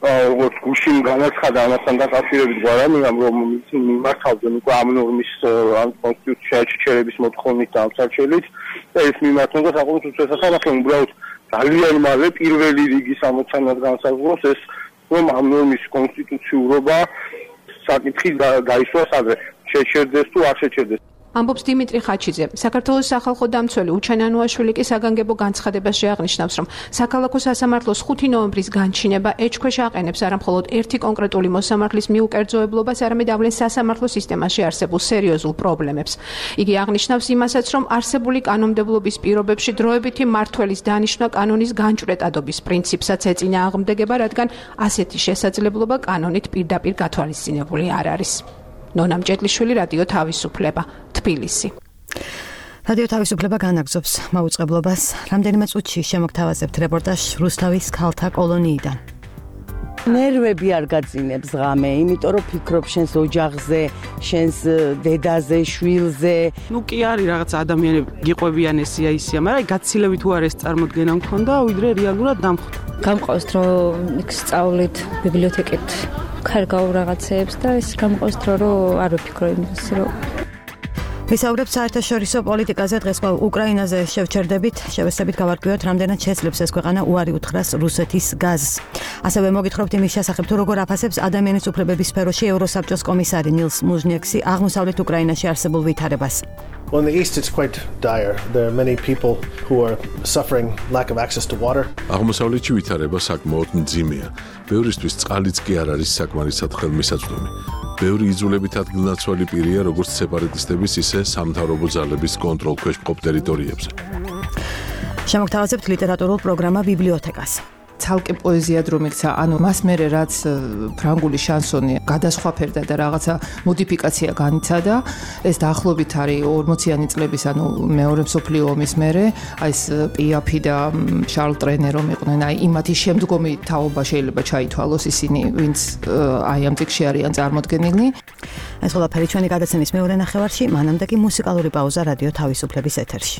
Y: როგორც გუშინ განაცხადა ამასთან დაკავშირებით გვარამიამ რომ მიმართავდნენ უკვე ამ ნორმის ან კონსტიტუციაში ჩერების მოთხოვნით და ამსარჩელით და ეს მიმართება საკონსტიტუციო სასამართლომ უბრალოდ ძალიან მალე პირველი რიგის ამოცანად განსაზღვროს ეს რომ ამ ნორმის კონსტიტუციურობა საკითხი გაისვას ადრე შეჩერდეს თუ არ შეჩერდეს.
B: ამბობს დიმიტრი ხაჩიძე. საქართველოს სახალხო დამცველი უჩანანუაშვილი კი საგანგებო განცხადებაში აღნიშნავს, რომ საქალაქო სასამართლოს ხუთი ნოემბრის განჩინება ეჭქვეშ აყენებს არა მხოლოდ ერთი კონკრეტული მოსამართლის მიუკერძოებლობას, არამედ ავლენს სასამართლო სისტემაში არსებულ სერიოზულ პრობლემებს. იგი აღნიშნავს იმასაც, რომ არსებული კანონმდებლობის პირობებში დროებითი მმართველის დანიშვნა კანონის განჭვრეტადობის პრინციპსაც ეწინააღმდეგება, რადგან ასეთი შესაძლებლობა კანონით პირდაპირ გათვალისწინებული არ არის. ნონა მჭედლიშვილი, რადიო თავისუფლება, თბილისი. რადიო თავისუფლება განაგზობს მაუწყებლობას. რამდენიმე წუთში შემოგთავაზებთ რეპორტაჟს რუსთავის ქალთა კოლონიიდან.
D: ნერვები არ გაძინებს ღამე, იმიტომ რომ ფიქრობ შენს ოჯახზე, შენს დედაზე, შვილზე.
H: ნუ კი არის რაღაც ადამიანები გიყვებიან ესია ისია, მაგრამ გაცილებით თუ არ ეს წარმოდგენა მქონდა, ვიდრე რეალურად დამხვდა.
I: გამყავს რომ იქ სწავლით ბიბლიოთეკით ქარგავ რაღაცეებს და ეს გამყავს რომ არ ვფიქრო იმის რომ
C: ვისაუბრებთ საერთაშორისო პოლიტიკაზე. დღეს ყო უკრაინაზე შევჩერდებით, შევესწრებით გავარკვიოთ, რამდენად შეძლებს ეს ქვეყანა უარი უთხრას რუსეთის გაზს. ასევე მოგითხრობთ იმის შესახებ, თუ როგორ აფასებს ადამიანის უფლებების სფეროში ევროსაბჭოს კომისარი ნილს მუჟნიექსი აღმოსავლეთ უკრაინაში არსებულ ვითარებას.
L: Well, in the east it's quite dire. There are many people who are suffering lack of access to water.
A: აღმოსავლეთში ვითარება საკმაოდ მძიმეა. ბევრისთვის წყალიც კი არ არის საკმარისად ხელმისაწვდომი. ბევრი იძულებით ადგილნაცვალი პირია როგორც სეპარატისტების, ისე სამთავრობო ძალების კონტროლქვეშ მყოფ ტერიტორიებზე. შემოგთავაზებთ ლიტერატურულ პროგრამა ბიბლიოთეკას.
J: ცალკე პოეზიად რომ იქცა, ანუ მას მერე რაც ფრანგული შანსონი გადასხვაფერდა და რაღაცა მოდიფიკაცია განიცადა, ეს დაახლოებით არის ორმოციანი წლების, ანუ მეორე მსოფლიო ომის მერე, აი ეს პიაფი და შარლ ტრენე რომ იყვნენ, აი იმათი შემდგომი თაობა შეიძლება ჩაითვალოს ისინი, ვინც აი ამ წიგნში არიან წარმოდგენილნი.
C: ეს ყველაფერი ჩვენი გადაცემის მეორე ნახევარში, მანამდე კი მუსიკალური პაუზა რადიო თავისუფლების ეთერში.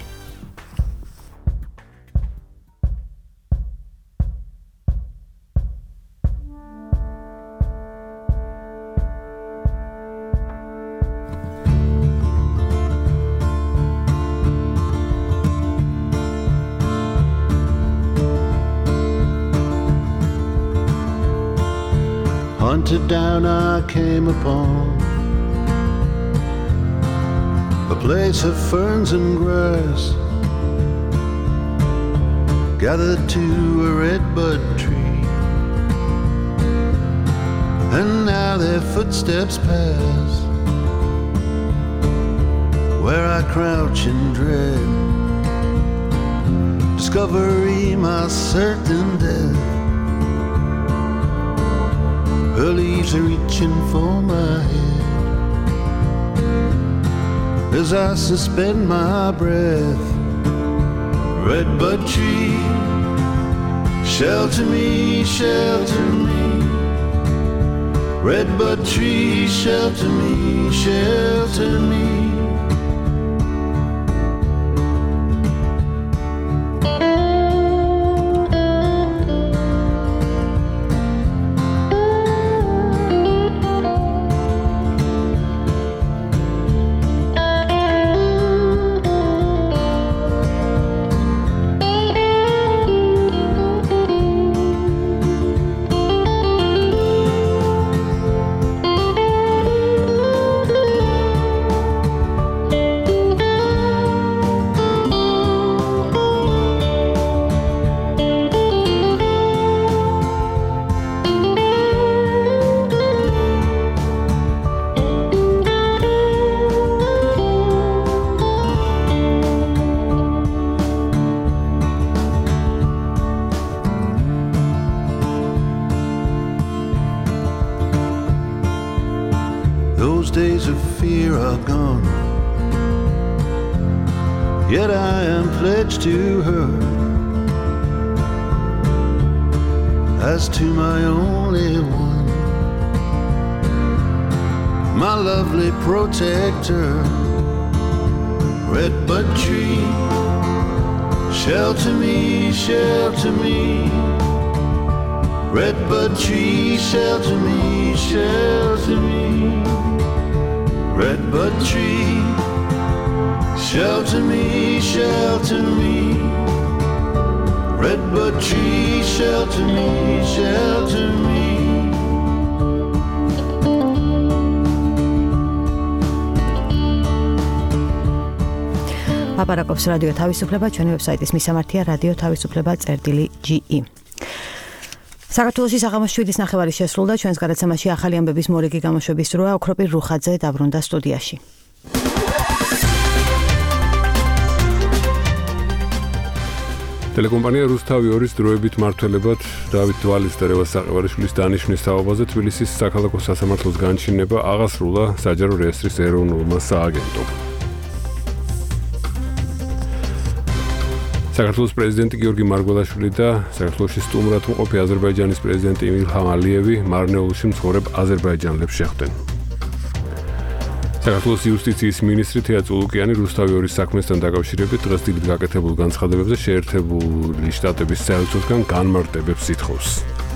M: Hunted down I came upon a place of ferns and grass, gathered to a redbud tree, and now their footsteps pass where I crouch in dread, discovery my certain death. Her leaves are reaching for my head as I suspend my breath. Redbud tree, shelter me, shelter me. Redbud tree, shelter me, shelter me. Days of fear are gone, yet I am pledged to her as to my only one, my lovely protector. Redbud tree, shelter me, shelter me. Redbud tree, shelter me, shelter me. Redbud tree, shelter me, shelter me. Redbud tree, shelter me, shelter me.
C: აპარაკობს რადიო თავისუფლება, ჩვენი ვებსაიტის მისამართია რადიო თავისუფლება წერტილი ჯი ი. საქართველოში საღამოს შვიდის ნახევარი შესრულდა, ჩვენს გადაცემაში ახალი ამბების მორიგი გამოშვების დროა. ოქროპირ რუხაძე დაბრუნდა სტუდიაში.
A: ტელეკომპანია რუსთავი ორის დროებით მმართველებად დავით დვალის და რევაზ საყევარიშვილის დანიშვნის თაობაზე თბილისის საქალაქო სასამართლოს განჩინება აღასრულა საჯარო რეესტრის ეროვნულმა სააგენტომ. საქართველოს პრეზიდენტი გიორგი მარგველაშვილი და საქართველოში სტუმრად მყოფი აზერბაიჯანის პრეზიდენტი ილჰამ ალიევი მარნეულში მცხოვრებ აზერბაიჯანელებს შეხვდნენ. საქართველოს იუსტიციის მინისტრი თეა წულუკიანი რუსთავი ორის საქმესთან დაკავშირებით დღეს დილით გაკეთებულ განცხადებებზე შეერთებული შტატების საელჩოსგან განმარტებებს ითხოვს.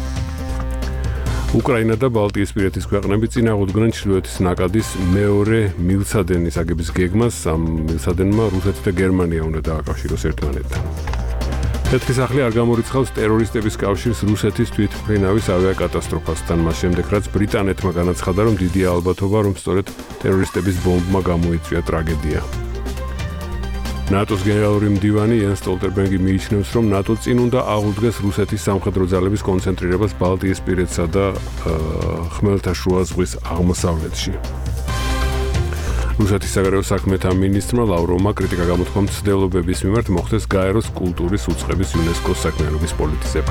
A: უკრაინა და ბალტიისპირეთის ქვეყნები წინააღმდეგნენ ჩრდილოეთის ნაკადის მეორე მილსადენის აგების გეგმას. ამ მილსადენმა რუსეთი და გერმანია უნდა დააკავშიროს ერთმანეთთან. თეთრი სახლი არ გამორიცხავს ტერორისტების კავშირს რუსეთის თვითმფრინავის ავიაკატასტროფასთან, მას შემდეგ რაც ბრიტანეთმა განაცხადა, რომ დიდია ალბათობა, რომ სწორედ ტერორისტების ბომბმა გამოიწვია ტრაგედია. ნატოს გენერალური მდივანი იენს სტოლტენბერგი მიიჩნევს, რომ ნატო წინ უნდა აღუდგეს რუსეთის სამხედრო ძალების კონცენტრირებას ბალტიისპირეთსა და ხმელთაშუა ზღვის აღმოსავლეთში. რუსეთის საგარეო საქმეთა მინისტრმა ლავროვმა კრიტიკა გამოთქვა მცდელობების მიმართ მოხდეს გაეროს კულტურის უწყების იუნესკოს საქმიანობის პოლიტიზება.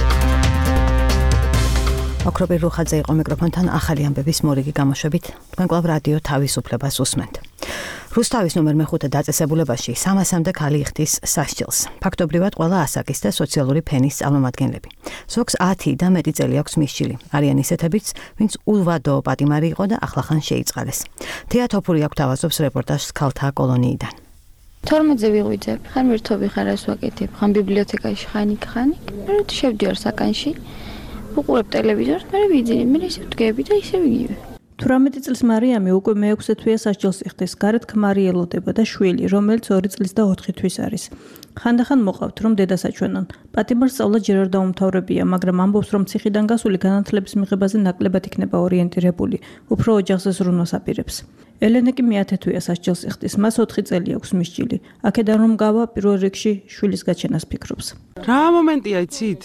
C: ოქროპირ რუხაძე იყო მიკროფონთან ახალი ამბების მორიგი გამოშვებით. თქვენ კვლავ რადიო თავისუფლებას უსმენთ. რუსთავის ნომერ მეხუთე დაწესებულებაში სამასამდე ქალი იხდის სასჯელს. ფაქტობრივად ყველა ასაკის და სოციალური ფენის წარმომადგენლები. ზოგს ათი და მეტი წელი აქვს მისჯილი. არიან ისეთებიც, ვინც ულვადო პატიმარი იყო და ახლახან შეიწყალეს. თეა თოფური აქვს თავაზობს რეპორტაჟს ქალთა კოლონიიდან.
I: თორმეტზე ვიღვიძებ, ხან მირთობი ხან რას ვაკეთებ, ხან ბიბლიოთეკაში ხანი ხანი. მე შევდივარ საკანში, ვუყურებ ტელევიზორს, მე ვიძინე, მე ისე ვდგები და ისე ვიგივე.
E: თვრამეტი წლის მარიამი უკვე მეექვსე თვეა სასჯელს იხდეს. გარეთ ქმარი ელოდება და შვილი, რომელიც ორი წლის და ოთხი თვის არის. ხანდახან მოყავთ, რომ დედას აჩვენონ. პატიმარს სწავლა ჯერ არ დაუმთავრებია, მაგრამ ამბობს, რომ ციხიდან გასული განათლების მიღებაზე ნაკლებად იქნება ორიენტირებული, უფრო ოჯახზე ზრუნვას აპირებს. ელენე კი მეათე თვეა სასჯელს იხდის. მას ოთხი წელი აქვს მისჯილი. აქედან რომ გავა, პირველ რიგში შვილის გაჩენას ფიქრობს.
H: რა მომენტია იცით?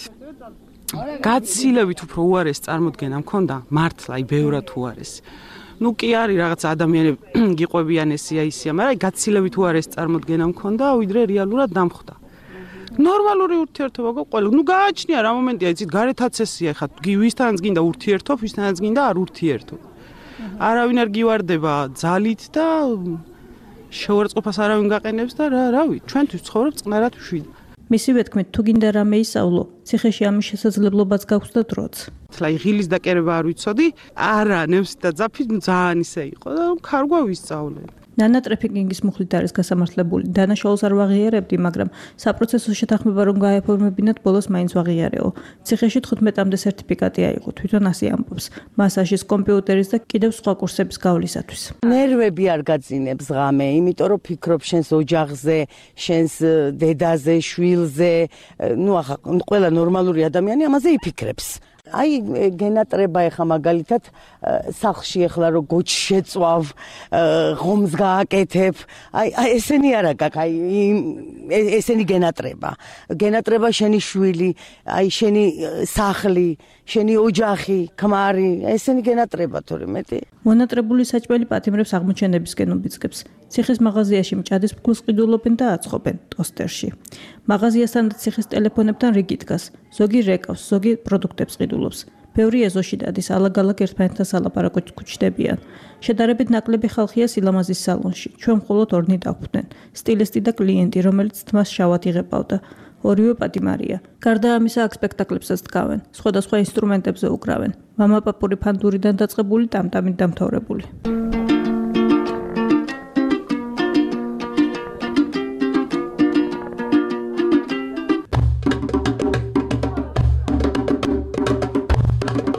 H: გაცილებით უფრო უარეს წარმოდგენა მქონდა, მართლა, აი ბევრად უარეს. ნუ კი არის რაღაც ადამიანები გიყვებიან ესია ისია, მაგრამ აი გაცილებით უარეს წარმოდგენა მქონდა, ვიდრე რეალურად დამხვდა. ნორმალური ურთიერთობა ყველა, ნუ გააჩნია რა მომენტია, იცით, გარეთაც ესია, ხა ვისთანაც გინდა ურთიერთობ, ვისთანაც გინდა არ ურთიერთობ. არავინ არ გივარდება ძალით და შეურაცხყოფას არავინ გაყენებს და რა, რავი, ჩვენთვის ცხოვრობ წყნარად შვიდ.
E: მისივე თქმით, თუ გინდა რამე ისავლო, ციხეში ამის შესაძლებლობაც გაქვს და დროც.
H: თლაი ღილის დაკერება არ ვიცოდი, არა, ნემსი და ძაფი ძალიან ისე იყო და ქარგვა ვისწავლე.
E: ნანა ტრეფიკინგის მუხლით არის გასამართლებული. დანაშაულს არ ვაღიარებდი, მაგრამ საპროცესო შეთანხმება რომ გაეფორმებინათ, ბოლოს მაინც ვაღიარეო. ციხეში თხუთმეტამდე სერტიფიკატი აიღო, თვითონ ასე ამბობს. მასაჟის, კომპიუტერის და კიდევ სხვა კურსების გავლისათვის.
D: ნერვები არ გაძინებს ღამე, იმიტომ რომ ფიქრობ შენს ოჯახზე, შენს დედაზე, შვილზე, ნუ ახლა ყველა ნორმალური ადამიანი ამაზე იფიქრებს. აი გენატრება ეხა მაგალითად სახლში ეხლა რო გოჩ შეწვავ, ღომს გააკეთებ, აი ესენი არა გაქვს, აი ესენი გენატრება. გენატრება შენი შვილი, აი შენი სახლი, შენი ოჯახი, ქმარი, ესენი გენატრება თორე მეტი.
E: მონატრებული საჭმელი პატიმრებს აღმოჩენებისკენ უბიძგებს. ციხის მაღაზიაში მჭადის ფქვილს ყიდულობენ და აწყობენ ტოსტერში. მაღაზიასთან და ციხის ტელეფონებთან რიგი დგას. ზოგი რეკავს, ზოგი პროდუქტებს ყიდულობს. ბევრი ეზოში დადის, ალაგ-ალაგ ერთმანეთთან სალაპარაკოდ გუჩდებიან. შედარებით ნაკლები ხალხია სილამაზის სალონში. ჩვენ მხოლოდ ორნი დაგვხვდნენ. სტილისტი და კლიენტი, რომელიც თმას შავად იღებავდა. ორივე პატიმარია. გარდა ამისა, აქ სპექტაკლებსაც დგავენ, სხვადასხვა ინსტრუმენტებზე უკრავენ. მამაპაპური ფანდურიდან დაწყებული ტამტამით დამთავრებული.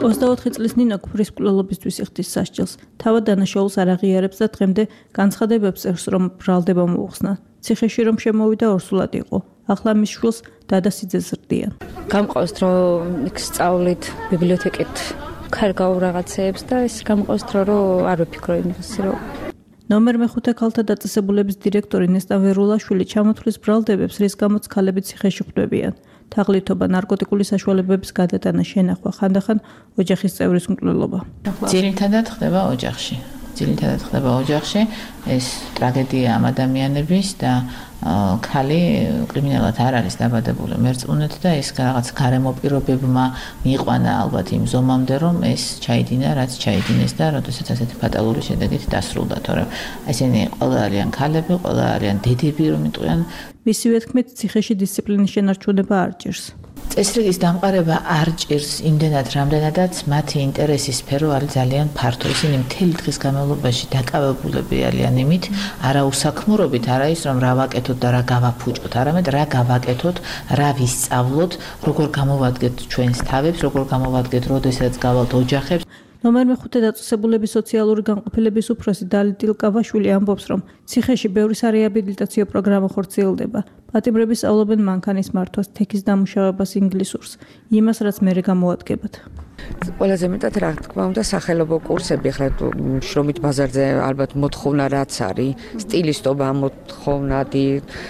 E: ოცდაოთხი წლის ნინო კვრის მკვლელობისთვის იხდის სასჯელს. თავად დანაშაულს არ აღიარებს და დღემდე განცხადებებს წერს, რომ ბრალდება მოუხსნა. ციხეში რომ შემოვიდა ორსულად იყო. ახლა მის შვილს დადასიძეს ზრდიან.
I: გამყავს რომ იქ სწავლით ბიბლიოთეკით ქარგავ რაღაცეებს და ეს გამყავს რომ არ ვფიქრო იმის რომ
E: ნომერ მეხუთე ქალთა დაწესებულების დირექტორი ნესტა ვერულაშვილი ჩამოთვლის ბრალდებებს, რის გამოც ქალები ციხეში ხვდებიან. თაღლითობა, ნარკოტიკული საშუალებების გადატანა, შენახვა, ხანდახან ოჯახის წევრის მკვლელობა.
K: ძირითადად ხდება ოჯახში. ძირითადად ხდება ოჯახში ეს ტრაგედია ამ ადამიანების და ქალი კრიმინალად არ არის დაბადებული მერწმუნედ და ეს რაღაც გარემო პირობებმა მიიყვანა ალბათ იმ ზომამდე რომ ეს ჩაიდინა რაც ჩაიდინეს და როდესაც ასეთი ფატალური შედეგით დასრულდა, თორემ ესენი ყველა არიან ქალები, ყველა არიან დედები რომ იტყვიან.
E: მისივე თქმით, ციხეში დისციპლინის შენარჩუნება არ ჭირს.
K: წესრიგის დამყარება არ ჭირს იმდენად, რამდენადაც მათი ინტერესის სფერო არის ძალიან ფართო. ისინი მთელი დღის განმავლობაში დაკავებულები არიან იმით, არა უსაქმურობით, არა ის რომ რა ვაკეთოთ და რა გავაფუჭოთ, არამედ რა გავაკეთოთ, რა ვისწავლოთ, როგორ გამოვადგეთ ჩვენს თავებს, როგორ გამოვადგეთ, როდესაც გავალთ ოჯახებს.
E: ნომერ მეხუთე დაწესებულების სოციალური განყოფილების უფროსი დალი ტილკავაშვილი ამბობს, რომ ციხეში ბევრი სარეაბილიტაციო პროგრამა ხორციელდება. პატიმრები სწავლობენ მანქანის მართვას, თექის დამუშავებას, ინგლისურს, იმას, რაც მერე გამოადგებათ.
N: ყველაზე მეტად რა თქმა უნდა სახელობო კურსები, ახლა შრომით ბაზარზე ალბათ მოთხოვნა რაც არის, სტილისტობა მოთხოვნადი,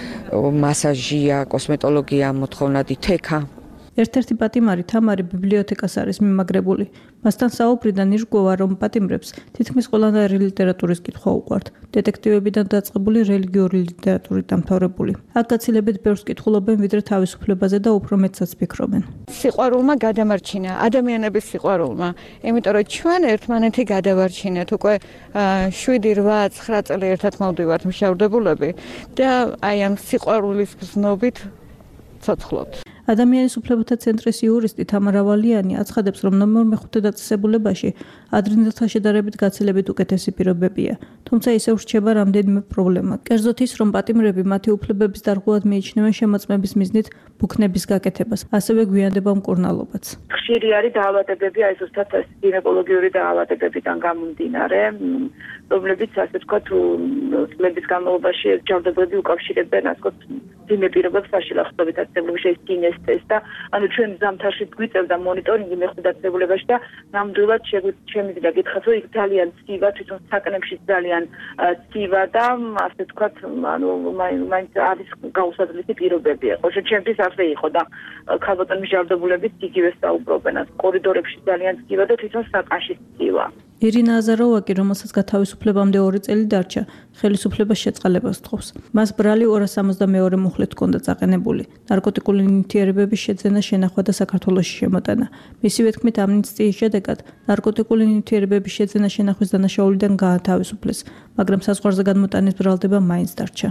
N: მასაჟია, კოსმეტოლოგია მოთხოვნადი, თექა.
E: ერთ-ერთი პატიმარი თამარი ბიბლიოთეკას არის მიმაგრებული. მასთან საუბრიდან ირკვევა, რომ პატიმრებს თითქმის ყველანაირი ლიტერატურის კითხვა უყვართ. დეტექტივებიდან დაწყებული რელიგიური ლიტერატურით დამთავრებული. აქ გაცილებით ბევრს კითხულობენ, ვიდრე თავისუფლებაზე და უფრო მეტსაც ფიქრობენ.
O: სიყვარულმა გადამარჩინა, ადამიანების სიყვარულმა, იმიტომ რომ ჩვენ ერთმანეთი გადავარჩინეთ უკვე შვიდი, რვა, ცხრა წელი ერთად მოვდივართ მშავდებულები და აი ამ სიყვარულის გზნობით ცოცხლობთ.
E: ადამიანის უფლებათა ცენტრის იურისტი თამარა ვალიანი აცხადებს, რომ ნომერ მეხუთე დაწესებულებაში ადრინდელთან შედარებით გაცილებით უკეთესი პირობებია, თუმცა ისევ რჩება რამდენიმე პრობლემა. კერძოდ ის, რომ პატიმრები მათი უფლებების დარღვევად მიიჩნევენ შემოწმების მიზნით ბუქნების გაკეთებას, ასევე გვიანდება მკურნალობაც.
Q: ხშირი არის დაავადებები, აი ზუსტად გინეკოლოგიური დაავადებებიდან გამომდინარე, რომლებიც ასე ვთქვათ, წლების განმავლობაში ჯანმრთელობები უკავშირებენ, ასე ვთქვათ, ძიმე პირობებს საშილახსობით აცებლებაში ეს კინეს ტესტა, ანუ ჩვენ ზამთარში გვიწევდა მონიტორინგი მეხუთე დაწესებულებაში და ნამდვილად შემიძლია გითხრათ, რომ იქ ძალიან ცივა, თვითონ საკნებში ძალიან ცივა და ასე ვთქვათ, ანუ მაინც არის გაუსაძლისი პირობები. ხო, ჩემთვის ასე იყო და ქალბატონის ჯანმრთელობების იგივე საუბრობენ, კორიდორებში ძალიან ცივა და თვითონ საკანში ცივა.
E: ირინა აზაროვა კი, რომელსაც გათავისუფლებამდე ორი წელი დარჩა, ხელისუფლებას შეწყალებას თხოვს. მას ბრალი ორას სამოცდამეორე მუხლით ჰქონდა წაყენებული. ნარკოტიკული ნივთიერებების შეძენა, შენახვა და საქართველოში შემოტანა. მისივე თქმით, ამნისტიის შედეგად ნარკოტიკული ნივთიერებების შეძენა, შენახვის დანაშაულიდან გაათავისუფლეს, მაგრამ საზღვარზე გადმოტანის ბრალდება მაინც დარჩა.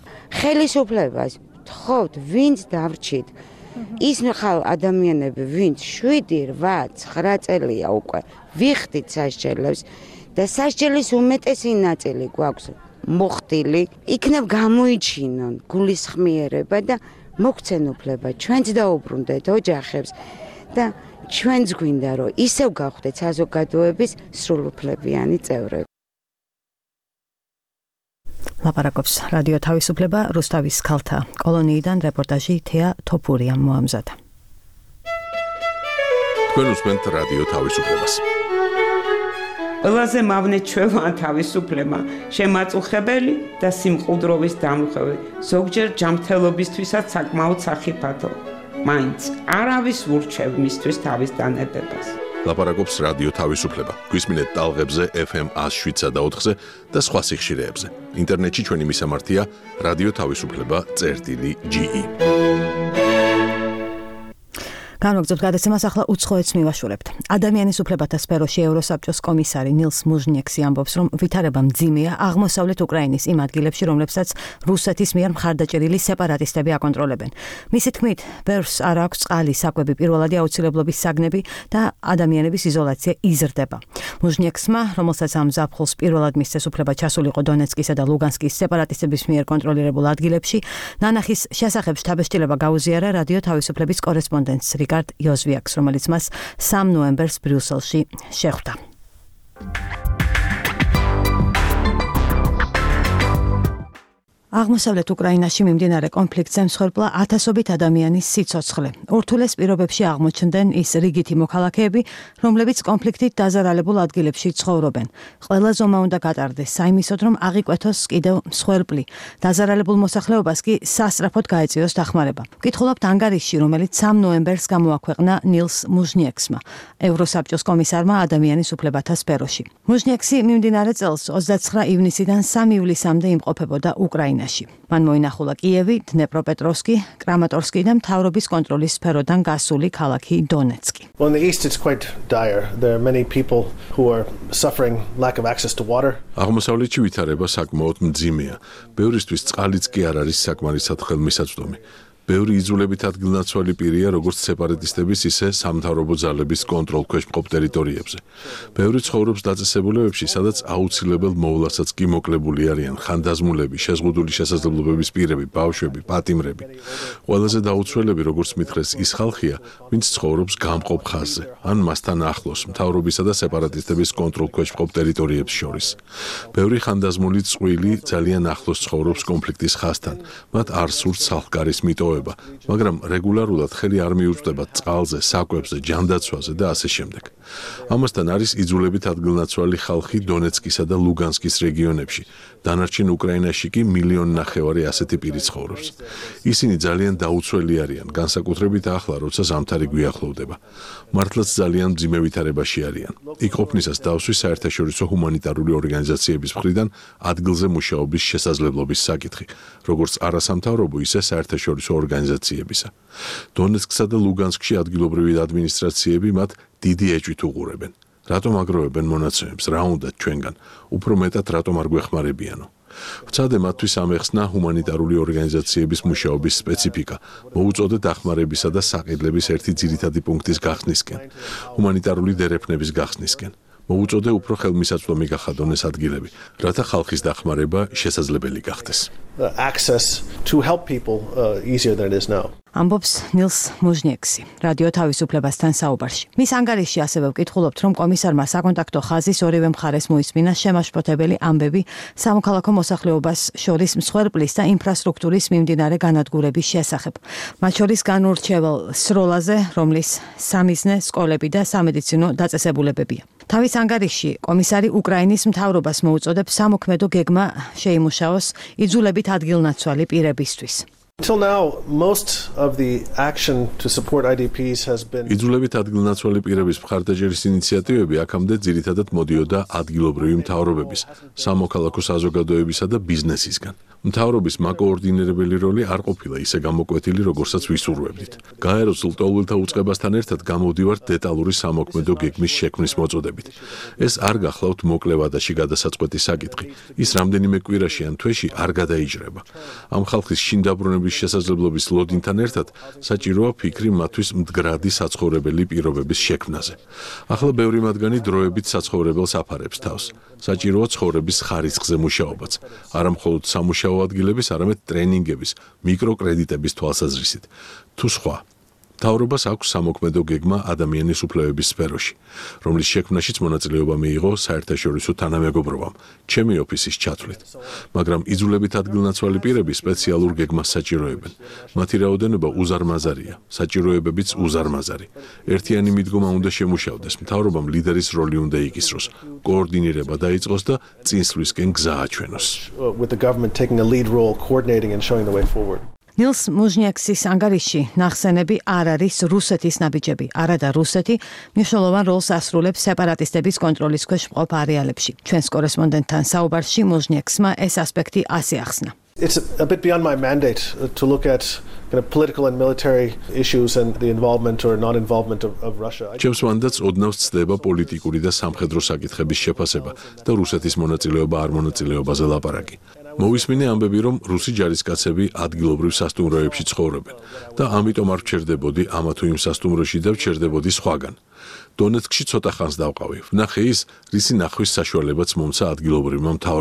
R: ხელისუფლებას თხოვთ, ვინც დავრჩით. ის ხალ ადამიანები, ვინც შვიდი, რვა, ცხრა წელია უკვე ვიხდით სასჯელებს და სასჯელის უმეტესი ნაწილი გვაქვს მოხდილი, იქნებ გამოიჩინონ გულისხმიერება და მოგცენ უფლება, ჩვენც დაუბრუნდეთ ოჯახებს და ჩვენც გვინდა რომ ისევ გავხდეთ საზოგადოების სრულუფლებიანი წევრები.
C: ლაპარაკობს რადიო თავისუფლება რუსთავის ქალთა კოლონიიდან რეპორტაჟი თეა თოფურიამ მოამზადა.
A: თქვენ უსმენთ რადიო თავისუფლებას.
Z: ყველაზე მავნე ჩვევა თავისუფლება, შემაწუხებელი და სიმყუდროვის დამრღვევი, ზოგჯერ ჯანმრთელობისთვისაც საკმაოდ სახიფათო. მაინც არავის ურჩევ მისთვის თავის დანებებას.
A: ლაპარაკობს რადიო თავისუფლება. გვისმინეთ ტალღებზე ეფ ემ ას შვიდსა და ოთხზე და სხვა სიხშირეებზე. ინტერნეტში ჩვენი მისამართია რადიო თავისუფლება წერტილი ჯი ი.
C: განვაგრძობთ გადაცემას, ახლა უცხოეთს მივაშურებთ. ადამიანის უფლებათა სფეროში ევროსაბჭოს კომისარი ნილს მუჟნიექსი ამბობს, რომ ვითარება მძიმეა აღმოსავლეთ უკრაინის იმ ადგილებში, რომლებსაც რუსეთის მიერ მხარდაჭერილი სეპარატისტები აკონტროლებენ. მისი თქმით, ბევრს არ აქვს წყალი, საკვები, პირველადი აუცილებლობის საგნები და ადამიანების იზოლაცია იზრდება. მუჟნიექსმა, რომელსაც ამ ზაფხულს პირველად მისცეს უფლება ჩასულიყო დონეცკისა და ლუგანსკის სეპარატისტების მიერ კონტროლირებულ ადგილებში, ნანახის შესახებ შთაბეჭდილება გაუზიარა რადიო თავისუფლების კორესპონდენტს რიკარდ იოზვიაკს, რომელიც მას სამ ნოემბერს ბრიუსელში შეხვდა. აღმოსავლეთ უკრაინაში მიმდინარე კონფლიქტზე მსხვერპლა ათასობით ადამიანის სიცოცხლე. ურთულეს პირობებში აღმოჩნდნენ ის რიგითი მოქალაქეები, რომლებიც კონფლიქტით დაზარალებულ ადგილებში ცხოვრობენ. ყველა ზომა უნდა გატარდეს საიმისოდ, რომ აღიკვეთოს კიდევ მსხვერპლი. დაზარალებულ მოსახლეობას კი სასწრაფოდ გაეწიოს დახმარება. ვკითხულობთ ანგარიშში, რომელიც სამ ნოემბერს გამოაქვეყნა ნილს მუჟნიექსმა, ევროსაბჭოს კომისარმა ადამიანის უფლებათა სფეროში. მუჟნიექსი მიმდინარე წელს ოცდაცხრა ივნისიდან სამ ივლისამდე იმყოფებოდა უკრაინაში. მან მოინახულა კიევი, დნეპროპეტროვსკი, კრამატორსკი და მთავრობის კონტროლის სფეროდან გასული ქალაქი დონეცკი.
L: Well, in the east it's quite dire. There are many people who are suffering lack of access to water.
A: აღმოსავლეთში ვითარება საკმაოდ მძიმეა. ბევრისთვის წყალიც კი არ არის საკმარისად ხელმისაწვდომი. ბევრი იძულებით ადგილნაცვალი პირია როგორც სეპარატისტების, ისე სამთავრობო ძალების კონტროლქვეშ მყოფ ტერიტორიებზე. ბევრი ცხოვრობს დაწესებულებებში, სადაც აუცილებელ მოვლასაც კი მოკლებული არიან ხანდაზმულები, შეზღუდული შესაძლებლობების პირები, ბავშვები, პატიმრები. ყველაზე დაუცველები, როგორც მითხრეს, ის ხალხია, ვინც ცხოვრობს გამყოფ ხაზზე, ან მასთან ახლოს, მთავრობისა და სეპარატისტების კონტროლქვეშ მყოფ ტერიტორიებს შორის. ბევრი ხანდაზმული წყვილი ძალიან ახლოს ცხოვრობს კონფლიქტის ხაზთან, მათ არ სურთ სახლკარის მიტოვება, მაგრამ რეგულარულად ხელი არ მიუწვდება წყალზე, საკვებზე, ჯანდაცვაზე და ასე შემდეგ. ამასთან არის იძულებით ადგილნაცვალი ხალხი დონეცკისა და ლუგანსკის რეგიონებში. დანარჩენ უკრაინაში კი მილიონი ნახევარი ასეთი პირი ცხოვრობს. ისინი ძალიან დაუცველი არიან, განსაკუთრებით ახლა, როცა ზამთარი გვიახლოვდება. მართლაც ძალიან მძიმე ვითარებაში არიან. იქ ყოფნისას დავსვი საერთაშორისო ჰუმანიტარული ორგანიზაციების მხრიდან ადგილზე მუშაობის შესაძლებლობის საკითხი, როგორც არასამთავრობო, ისე საერთაშორისო ორგანიზაციებისა. დონეცკსა და ლუგანსკში ადგილობრივი ადმინისტრაციები მათ დიდი ეჭვით უყურებენ. რატომ აგროვებენ მონაცემებს, რა უნდათ ჩვენგან, უფრო მეტად რატომ არ გვეხმარებიანო? ვცადე მათთვის ამეხსნა ჰუმანიტარული ორგანიზაციების მუშაობის სპეციფიკა, მოუწოდე დახმარებისა და საყიდლების ერთი ძირითადი პუნქტის გახსნისკენ, ჰუმანიტარული დერეფნების გახსნისკენ. მოუწოდე უფრო ხელმისაწვდომი გახადონეს ადგილები, რათა ხალხის დახმარება შესაძლებელი გახდეს.
L: Access to help people uh, easier than it is now.
C: ამბობს ნილს მუჟნიექსი, რადიო თავისუფლებასთან საუბარში. მის ანგარიშში ასევე ვკითხულობთ, რომ კომისარმა საკონტაქტო ხაზის ორივე მხარეს მოისმინა შემაშფოთებელი ამბები სამოქალაქო მოსახლეობას შორის მსხვერპლის და ინფრასტრუქტურის მიმდინარე განადგურების შესახებ. მათ შორის განურჩევალ სროლაზე, რომლის სამიზნე, სკოლები და სამედიცინო დაწესებულებებია. თავის ანგარიშში კომისარი უკრაინის მთავრობას მოუწოდებს სამოქმედო გეგმა შეიმუშაოს იძულებით ადგილნაცვალი პირებისთვის.
L: Until now, most of the action to support I D Ps has been
A: იძულებით ადგილნაცვალი პირების მხარდაჭერის ინიციატივები აქამდე ძირითადად მოდიოდა ადგილობრივი მთავრობების, სამოქალაქო საზოგადოებისა და ბიზნესისგან. მთავრობის მაკოორდინირებელი როლი არ ყოფილა ისე გამოკვეთილი, როგორცაც ვისურვებდით. გაეროს ლტოლვილთა უწყებასთან ერთად გამოვდივართ დეტალური სამოქმედო გეგმის შექმნის მოწოდებით. ეს არ გახლავთ მოკლე ვადაში გადასაწყვეტი საკითხი. ის რამდენიმე კვირაში ან თვეში არ გადაიჭრება. ამ ხალხის შინდაბრუნების შესაძლებლობის ლოდინთან ერთად საჭიროა ფიქრი მათთვის მდგრადი საცხოვრებელი პირობების შექმნაზე. ახლა ბევრი მათგანი დროებით საცხოვრებელს აფარებს თავს. საჭიროა ცხოვრების ხარისხზე მუშაობაც, არა მხოლოდ სამუშაო ადგილების, არამედ ტრენინგების, მიკროკრედიტების თვალსაზრისით. თუ სხვა მთავრობას აქვს სამოქმედო გეგმა ადამიანის უფლებების სფეროში, რომლის შექმნაშიც მონაწილეობა მიიღო საერთაშორისო თანამეგობრობამ, ჩემი ოფისის ჩათვლით. მაგრამ იძულებით ადგილნაცვალი პირები სპეციალურ გეგმას საჭიროებენ. მათი რაოდენობა უზარმაზარია, საჭიროებებიც უზარმაზარი. ერთიანი მიდგომა უნდა შემუშავდეს, მთავრობამ ლიდერის როლი უნდა იკისროს, კოორდინირება დაიწყოს და წინსვლისკენ გზა აჩვენოს.
L: with the government taking a lead role, coordinating and showing the way forward.
C: ნილს მუჟნიექსის ანგარიშში ნახსენები არ არის რუსეთის ნაბიჯები, არადა რუსეთი მნიშვნელოვან როლს ასრულებს სეპარატისტების კონტროლის ქვეშ მყოფ არეალებში. ჩვენს კორესპონდენტთან საუბარში მუჟნიექსმა ეს ასპექტი ასე ახსნა.
L: It's a bit beyond my mandate to look at kind of political and military issues and the involvement or non-involvement of, of Russia.
A: ჩემს მანდატს ოდნავ ცდება პოლიტიკური და სამხედრო საკითხების შეფასება და რუსეთის მონაწილეობა არ მონაწილეობაზე ლაპარაკი. მოვისმინე ამბები, რომ რუსი ჯარისკაცები ადგილობრივ სასტუმროებში ცხოვრობენ და ამიტომ არ ვჩერდებოდი ამა თუ იმ სასტუმროში და ვჩერდებოდი სხვაგან. დონეცკში ცოტა ხანს დავყავი. ვნახე ის, რისი ნახვის საშუალებაც მომცა ადგილობრივმა მთავრობამ.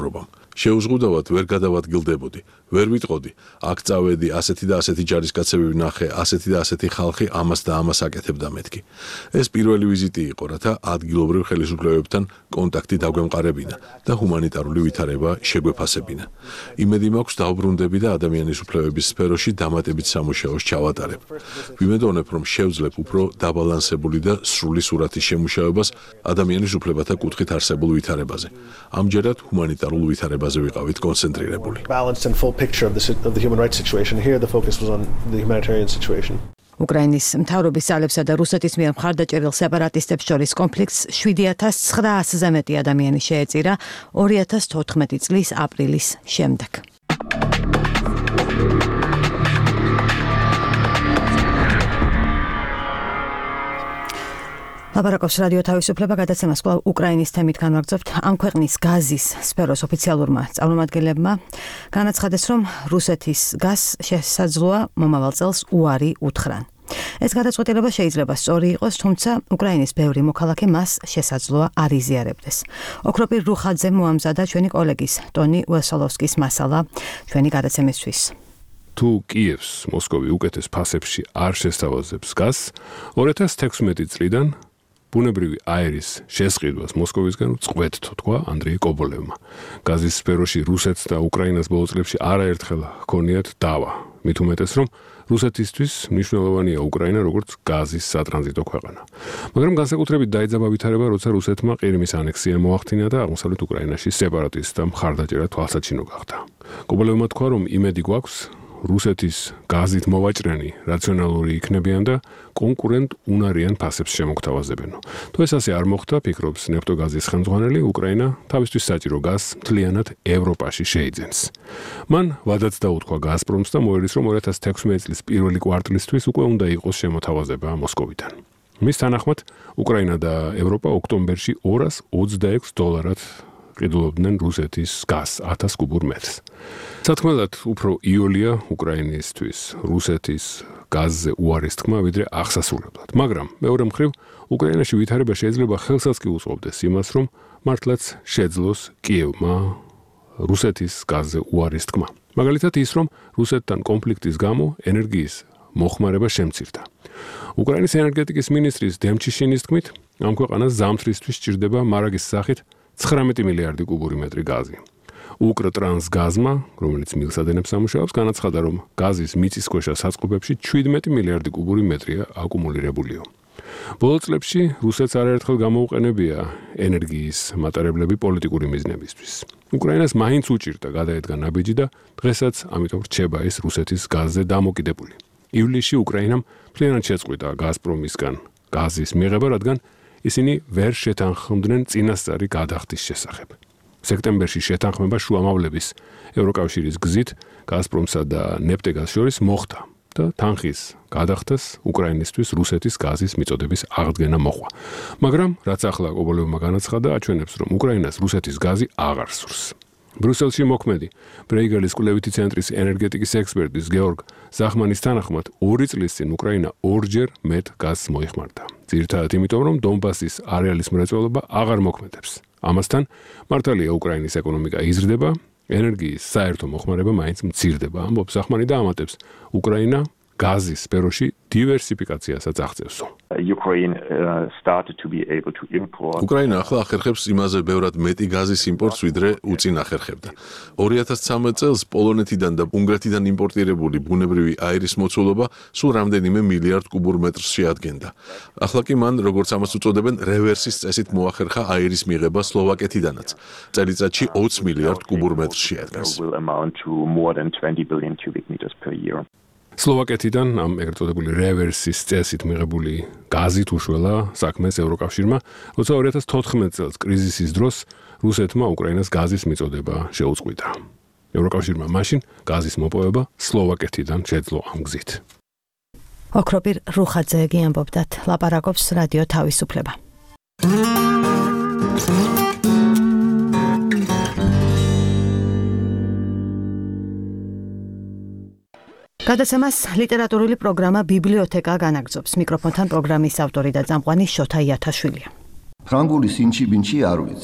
A: შეუზღუდავად ვერ გადავადგილდებოდი, ვერ ვიტყოდი, აქ წავედი, ასეთი და ასეთი ჯარისკაცები ვნახე, ასეთი და ასეთი ხალხი ამას და ამას აკეთებდა მეთქი. ეს პირველი ვიზიტი იყო, რათა ადგილობრივ ხელისუფლებებთან კონტაქტი დაგვემყარებინა და ჰუმანიტარული ვითარება შეგვეფასებინა. იმედი მაქვს დავბრუნდები და ადამიანის უფლებების სფეროში დამატებით სამუშაოს ჩავატარებ. ვიმედოვნებ, რომ შევძლებ უფრო დაბალანსებული და სრული სურათის შემუშავებას ადამიანის უფლებათა კუთხით არსებულ ვითარებაზე. ამჯერად ჰუმანიტარულ ვითარებაზე ვიყავით კონცენტრირებული.
L: Balanced and full picture of the of the human rights situation. Here the focus was on the humanitarian situation.
C: უკრაინის მთავრობის ძალებსა და რუსეთის მიერ მხარდაჭერილ სეპარატისტებს შორის კონფლიქტს შვიდი ათას ცხრაასზე მეტი ადამიანი შეეწირა ორი ათას თოთხმეტი წლის აპრილის შემდეგ. ლაპარაკობს რადიო თავისუფლება, გადაცემას კვლავ უკრაინის თემით განვაგრძობთ. ამ ქვეყნის გაზის სფეროს ოფიციალურმა წარმომადგენლებმა განაცხადეს, რომ რუსეთის გაზს შესაძლოა მომავალ წელს უარი უთხრან. ეს გადაწყვეტილება შეიძლება სწორი იყოს, თუმცა უკრაინის ბევრი მოქალაქე მას შესაძლოა არ იზიარებდეს. ოქროპირ რუხაძე მოამზადა ჩვენი კოლეგის ტონი უესოლოვსკის მასალა ჩვენი გადაცემისთვის.
P: თუ კიევს მოსკოვი უკეთეს ფასებში არ შესთავაზებს გაზს, ორი ათას თექვსმეტი წლიდან ბუნებრივი აერის შესყიდვას მოსკოვისგან წყვეტთო, თქვა ანდრეი კობოლევმა. გაზის სფეროში რუსეთს და უკრაინას ბოლო წლებში არაერთხელ ჰქონიათ დავა. მით უმეტეს, რომ რუსეთისთვის მნიშვნელოვანია უკრაინა როგორც გაზის სატრანზიტო ქვეყანა. მაგრამ განსაკუთრებით დაიძაბა ვითარება, როცა რუსეთმა ყირიმის ანექსია მოახდინა და აღმოსავლეთ უკრაინაში სეპარატისტთა მხარდაჭერა თვალსაჩინო გახდა. კობოლევმა თქვა, რომ იმედი გვაქვს რუსეთის გაზით მოვაჭრენი რაციონალური იქნებიან და კონკურენტ უნარიან ფასებს შემოგთავაზებენო. თუ ეს ასე არ მოხდა, ფიქრობს ნეფტოგაზის ხელმძღვანელი, უკრაინა თავისთვის საჭირო გაზს მთლიანად ევროპაში შეიძენს. მან ვადაც დაუთქვა გაზპრომს და მოერის, რომ ორი ათას თექვსმეტი წლის პირველი კვარტლისთვის უკვე უნდა იყოს შემოთავაზება მოსკოვიდან. მის თანახმად, უკრაინა და ევროპა ოქტომბერში ორას ოცდაექვს დოლარად ყიდულობდნენ რუსეთის გაზს ათას კუბურ მეტრს. სათქმელად უფრო იოლია უკრაინისთვის რუსეთის გაზზე უარის თქმა ვიდრე აღსასრულებლად. მაგრამ მეორე მხრივ უკრაინაში ვითარება შეიძლება ხელსაც კი უწყობდეს იმას, რომ მართლაც შეძლოს კიევმა რუსეთის გაზზე უარის თქმა. მაგალითად ის, რომ რუსეთთან კონფლიქტის გამო ენერგიის მოხმარება შემცირდა. უკრაინის ენერგეტიკის მინისტრის დემჩიშინის თქმით, ამ ქვეყანას ზამთრისთვის სჭირდება მარაგის სახით ცხრამეტი მილიარდი კუბური მეტრი გაზი. უკრტრანსგაზმა, რომელიც მილსადენებს ამუშავებს, განაცხადა, რომ გაზის მიწისქვეშა საწყობებში შვიდმეტი მილიარდი კუბური მეტრია აკუმულირებულიო. ბოლო წლებში რუსეთს არაერთხელ გამოუყენებია ენერგიის მატარებლები პოლიტიკური მიზნებისთვის. უკრაინას მაინც უჭირდა გადაედგა ნაბიჯი და დღესაც ამიტომ რჩება ეს რუსეთის გაზზე დამოკიდებული. ივლისში უკრაინამ მთლიანად შეწყვიტა გაზპრომისგან გაზის მიღება, რადგან ისინი ვერ შეთანხმდნენ წინასწარი გადახდის შესახებ. სექტემბერში შეთანხმება შუამავლების ევროკავშირის გზით გაზპრომსა და ნეფტეგაზ შორის მოხდა და თანხის გადახდას უკრაინისთვის რუსეთის გაზის მიწოდების აღდგენა მოყვა. მაგრამ რაც ახლა კობოლევმა განაცხადა, აჩვენებს, რომ უკრაინას რუსეთის გაზი აღარ სურს. ბრუსელში მოქმედი ბრეიგელის კვლევითი ცენტრის ენერგეტიკის ექსპერტის გეორგ ზახმანის თანახმად, ორი წლის წინ უკრაინა ორჯერ მეტ გაზს მოიხმარდა. ძირითადად იმიტომ, რომ დონბასის არეალის მრეწველობა აღარ მოქმედებს. ამასთან, მართალია უკრაინის ეკონომიკა იზრდება, ენერგიის საერთო მოხმარება მაინც მცირდება, ამბობს ზახმანი და ამატებს, უკრაინა გაზის სფეროში დივერსიფიკაციასაც აღწევსო.
A: უკრაინა ახლა ახერხებს იმაზე ბევრად მეტი გაზის იმპორტს, ვიდრე უწინ ახერხებდა. ორი ათას ცხრამეტ წელს პოლონეთიდან და უნგრეთიდან იმპორტირებული ბუნებრივი აირის მოცულობა სულ რამდენიმე მილიარდ კუბურ მეტრს შეადგენდა. ახლა კი მან, როგორც ამას უწოდებენ, რევერსის წესით მოახერხა აირის მიღება სლოვაკეთიდანაც. წელიწადში ოცი მილიარდ კუბურ მეტრს შეადგენს.
P: სლოვაკეთიდან ამ ეგრეთ წოდებული რევერსის წესით მიღებული გაზით უშველა საქმეს ევროკავშირმა, როცა ორი ათას თოთხმეტ წელს კრიზისის დროს რუსეთმა უკრაინას გაზის მიწოდება შეუწყვიტა. ევროკავშირმა მაშინ გაზის მოპოვება სლოვაკეთიდან შეძლო ამ გზით.
C: ოქროპირ რუხაძე გიამბობდათ, ლაპარაკობს რადიო თავისუფლება. გადაცემას ლიტერატურული პროგრამა ბიბლიოთეკა განაგრძობს. მიკროფონთან პროგრამის ავტორი და წამყვანი შოთა იათაშვილია.
M: ფრანგული სინჩი ბინჩი არ ვიცი.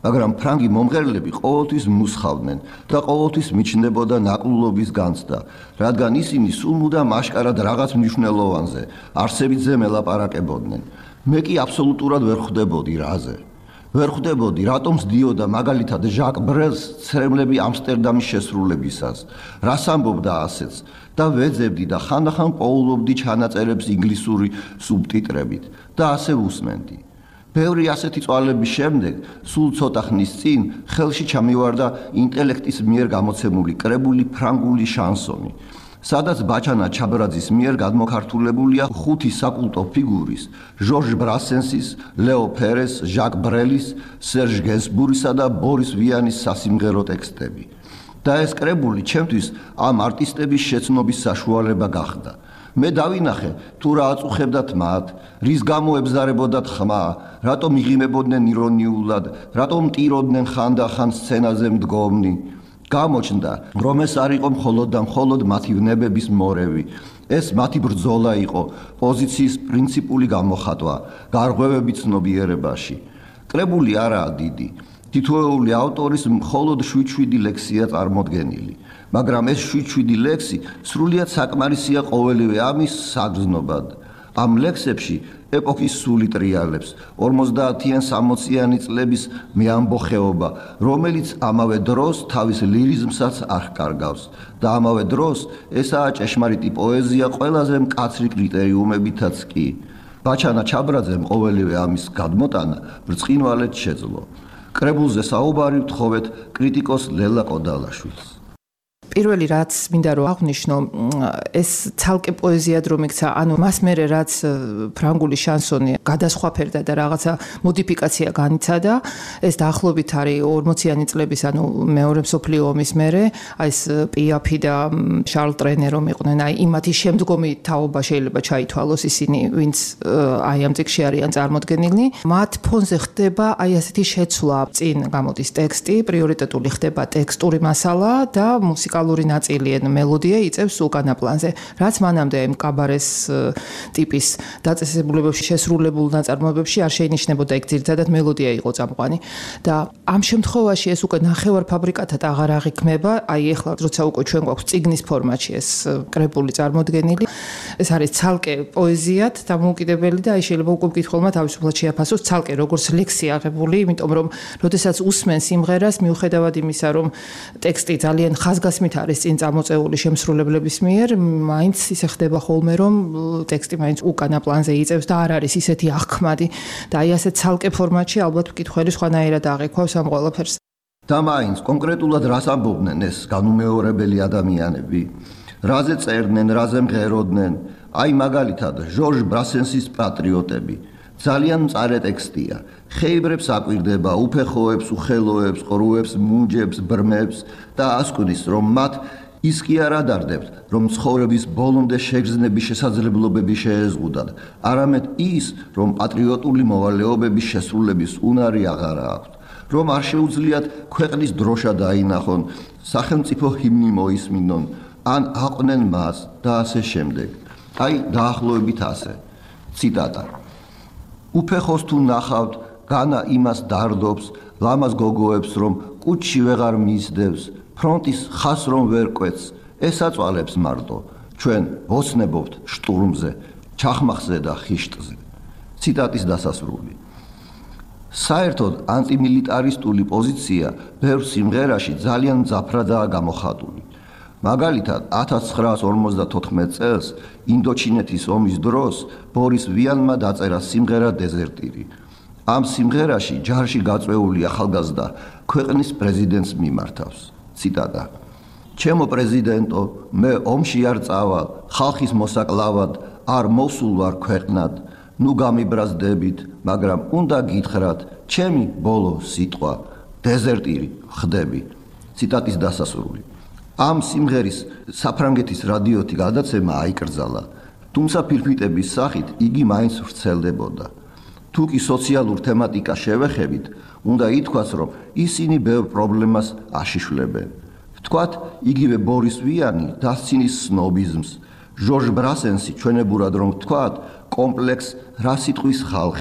F: მაგრამ ფრანგი მომღერლები ყოველთვის მუსხავდნენ და ყოველთვის მიჩნდებოდა ნაკლულობის განცდა, რადგან ისინი სულ მუდამ აშკარად რაღაც მნიშვნელოვანზე, არსებითზე მელაპარაკებოდნენ. მე კი აბსოლუტურად ვერ ხვდებოდი რაზე. ვერ ხვდებოდი, რატომ სდიოდა მაგალითად ჟაკ ბრელს ცრემლები ამსტერდამის შესრულებისას, რას ამბობდა ასეც და ვეძებდი და ხანდახან პოულობდი ჩანაწერებს ინგლისური სუბტიტრებით და ასე ვუსმენდი. ბევრი ასეთი წვალების შემდეგ, სულ ცოტა ხნის წინ, ხელში ჩამივარდა ინტელექტის მიერ გამოცემული კრებული ფრანგული შანსონი, სადაც ბაჩანა ჩაბრაძის მიერ გადმოქართულებულია ხუთი საკულტო ფიგურის, ჟორჟ ბრასენსის, ლეო ფერეს, ჟაკ ბრელის, სერჟ გენსბურისა და ბორის ვიანის სასიმღერო ტექსტები. და ეს კრებული ჩემთვის ამ არტისტების შეცნობის საშუალება გახდა. მე დავინახე, თუ რა აწუხებდათ მათ, რის გამო ებზარებოდათ ხმა, რატომ იღიმებოდნენ ირონიულად, რატომ ტიროდნენ ხანდახან სცენაზე მდგომნი. გამოჩნდა, რომ ეს არ იყო მხოლოდ და მხოლოდ მათი ვნებების მორევი. ეს მათი ბრძოლა იყო, პოზიციის პრინციპული გამოხატვა, გარღვევები ცნობიერებაში. კრებული არაა დიდი. თითოეული ავტორის მხოლოდ შვიდ-შვიდი ლექსია წარმოდგენილი, მაგრამ ეს შვიდ-შვიდი ლექსი სრულიად საკმარისია ყოველივე ამის საგრძნობად. ამ ლექსებში ეპოქის სული ტრიალებს, ორმოცდაათიან სამოციანი წლების მეამბოხეობა, რომელიც ამავე დროს თავის ლირიზმსაც არ ჰკარგავს და ამავე დროს ესაა ჭეშმარიტი პოეზია ყველაზე მკაცრი კრიტერიუმებითაც კი. ბაჩანა ჩაბრაძემ ყოველივე ამის გადმოტანა ბრწყინვალედ შეძლო. კრებულზე საუბარი ვთხოვეთ კრიტიკოს ლელა კოდალაშვილს.
J: პირველი რაც მინდა რომ აღვნიშნო, ეს ცალკე პოეზიად რომ იქცა, ანუ მას მერე რაც ფრანგული შანსონი გადასხვაფერდა და რაღაცა მოდიფიკაცია განიცადა, ეს დაახლოებით არის ორმოციანი წლების, ანუ მეორე მსოფლიო ომის მერე, აი ეს პიაფი და შარლ ტრენე რომ იყვნენ, აი იმათი შემდგომი თაობა შეიძლება ჩაითვალოს ისინი, ვინც აი ამ წიგნში არიან წარმოდგენილნი. მათ ფონზე ხდება აი ასეთი შეცვლა, წინ გამოდის ტექსტი, პრიორიტეტული ხდება ტექსტური მასალა და მუსიკა მუსიკალური ნაწილი ან მელოდია იწევს უკანა პლანზე, რაც მანამდე იმ კაბარეს ტიპის დაწესებულებებში შესრულებულ ნაწარმოებებში არ შეინიშნებოდა, იქ ძირითადად მელოდია იყო წამყვანი და ამ შემთხვევაში ეს უკვე ნახევარ ფაბრიკატად აღარ აღიქმება, აი ეხლა როცა უკვე ჩვენ გვაქვს წიგნის ფორმატში ეს კრებული წარმოდგენილი, ეს არის ცალკე პოეზიად დამოუკიდებელი და აი შეიძლება უკვე მკითხველმა თავისუფლად შეაფასოს ცალკე როგორც ლექსი აღებული, იმიტომ რომ როდესაც უსმენ სიმღერას მიუხედავად იმისა, რომ ტექსტი ძალიან ხაზგასმით არის წინ წამოწეული შემსრულებლების მიერ, მაინც ისე ხდება ხოლმე, რომ ტექსტი მაინც უკანა პლანზე იწევს და არ არის ისეთი აღქმადი და აი ასე ცალკე ფორმატში ალბათ მკითხველი სხვანაირად აღიქვავს ამ ყველაფერს.
F: და მაინც კონკრეტულად რას ამბობდნენ ეს განუმეორებელი ადამიანები? რაზე წერდნენ, რაზე მღეროდნენ? აი მაგალითად, ჟორჟ ბრასენსის პატრიოტები. ძალიან მწარე ტექსტია. ხეიბრებს აკვირდება, უფეხოებს, უხელოებს, ყრუებს, მუნჯებს, ბრმებს და ასკვნის, რომ მათ ის კი არ ადარდებთ, რომ ცხოვრების ბოლომდე შეგრძნების შესაძლებლობები შეეზღუდათ, არამედ ის, რომ პატრიოტული მოვალეობების შესრულების უნარი აღარ აქვთ, რომ არ შეუძლიათ ქვეყნის დროშა დაინახონ, სახელმწიფო ჰიმნი მოისმინონ, ან აყვნენ მას და ასე შემდეგ. აი დაახლოებით ასე. ციტატა. უფეხოს თუ ნახავთ, განა იმას დარდობს, ლამაზ გოგოებს რომ კუჩში ვეღარ მისდევს, ფრონტის ხას რომ ვერ კვეთს, ესაწვალებს მარტო, ჩვენ ვოცნებობთ შტურმზე, ჩახმახზე და ხიშტზე. ციტატის დასასრული. საერთოდ ანტიმილიტარისტული პოზიცია ბევრ სიმღერაში ძალიან მძაფრადაა გამოხატული. მაგალითად, ათას ცხრაას ორმოცდათოთხმეტ წელს ინდოჩინეთის ომის დროს ბორის ვიანმა დაწერა სიმღერა დეზერტირი. ამ სიმღერაში ჯარში გაწვეული ახალგაზრდა ქვეყნის პრეზიდენტს მიმართავს. ციტატა. ჩემო პრეზიდენტო, მე ომში არ წავალ, ხალხის მოსაკლავად, არ მოსულ ვარ ქვეყნად, ნუ გამიბრაზდებით, მაგრამ უნდა გითხრათ, ჩემი ბოლო სიტყვა, დეზერტირი ხდები. ციტატის დასასრული. ამ სიმღერის საფრანგეთის რადიოთი გადაცემა აიკრძალა, თუმცა ფირფიტების სახით იგი მაინც ვრცელდებოდა. თუ კი სოციალურ თემატიკას შევეხებით, უნდა ითქვას, რომ ისინი ბევრ პრობლემას აშიშვლებენ. ვთქვათ, იგივე ბორის ვიანი დასცინის სნობიზმს, ჟორჟ ბრასენსი ჩვენებურად რომ ვთქვათ, კომპლექს რა სიტყვის ხალხი,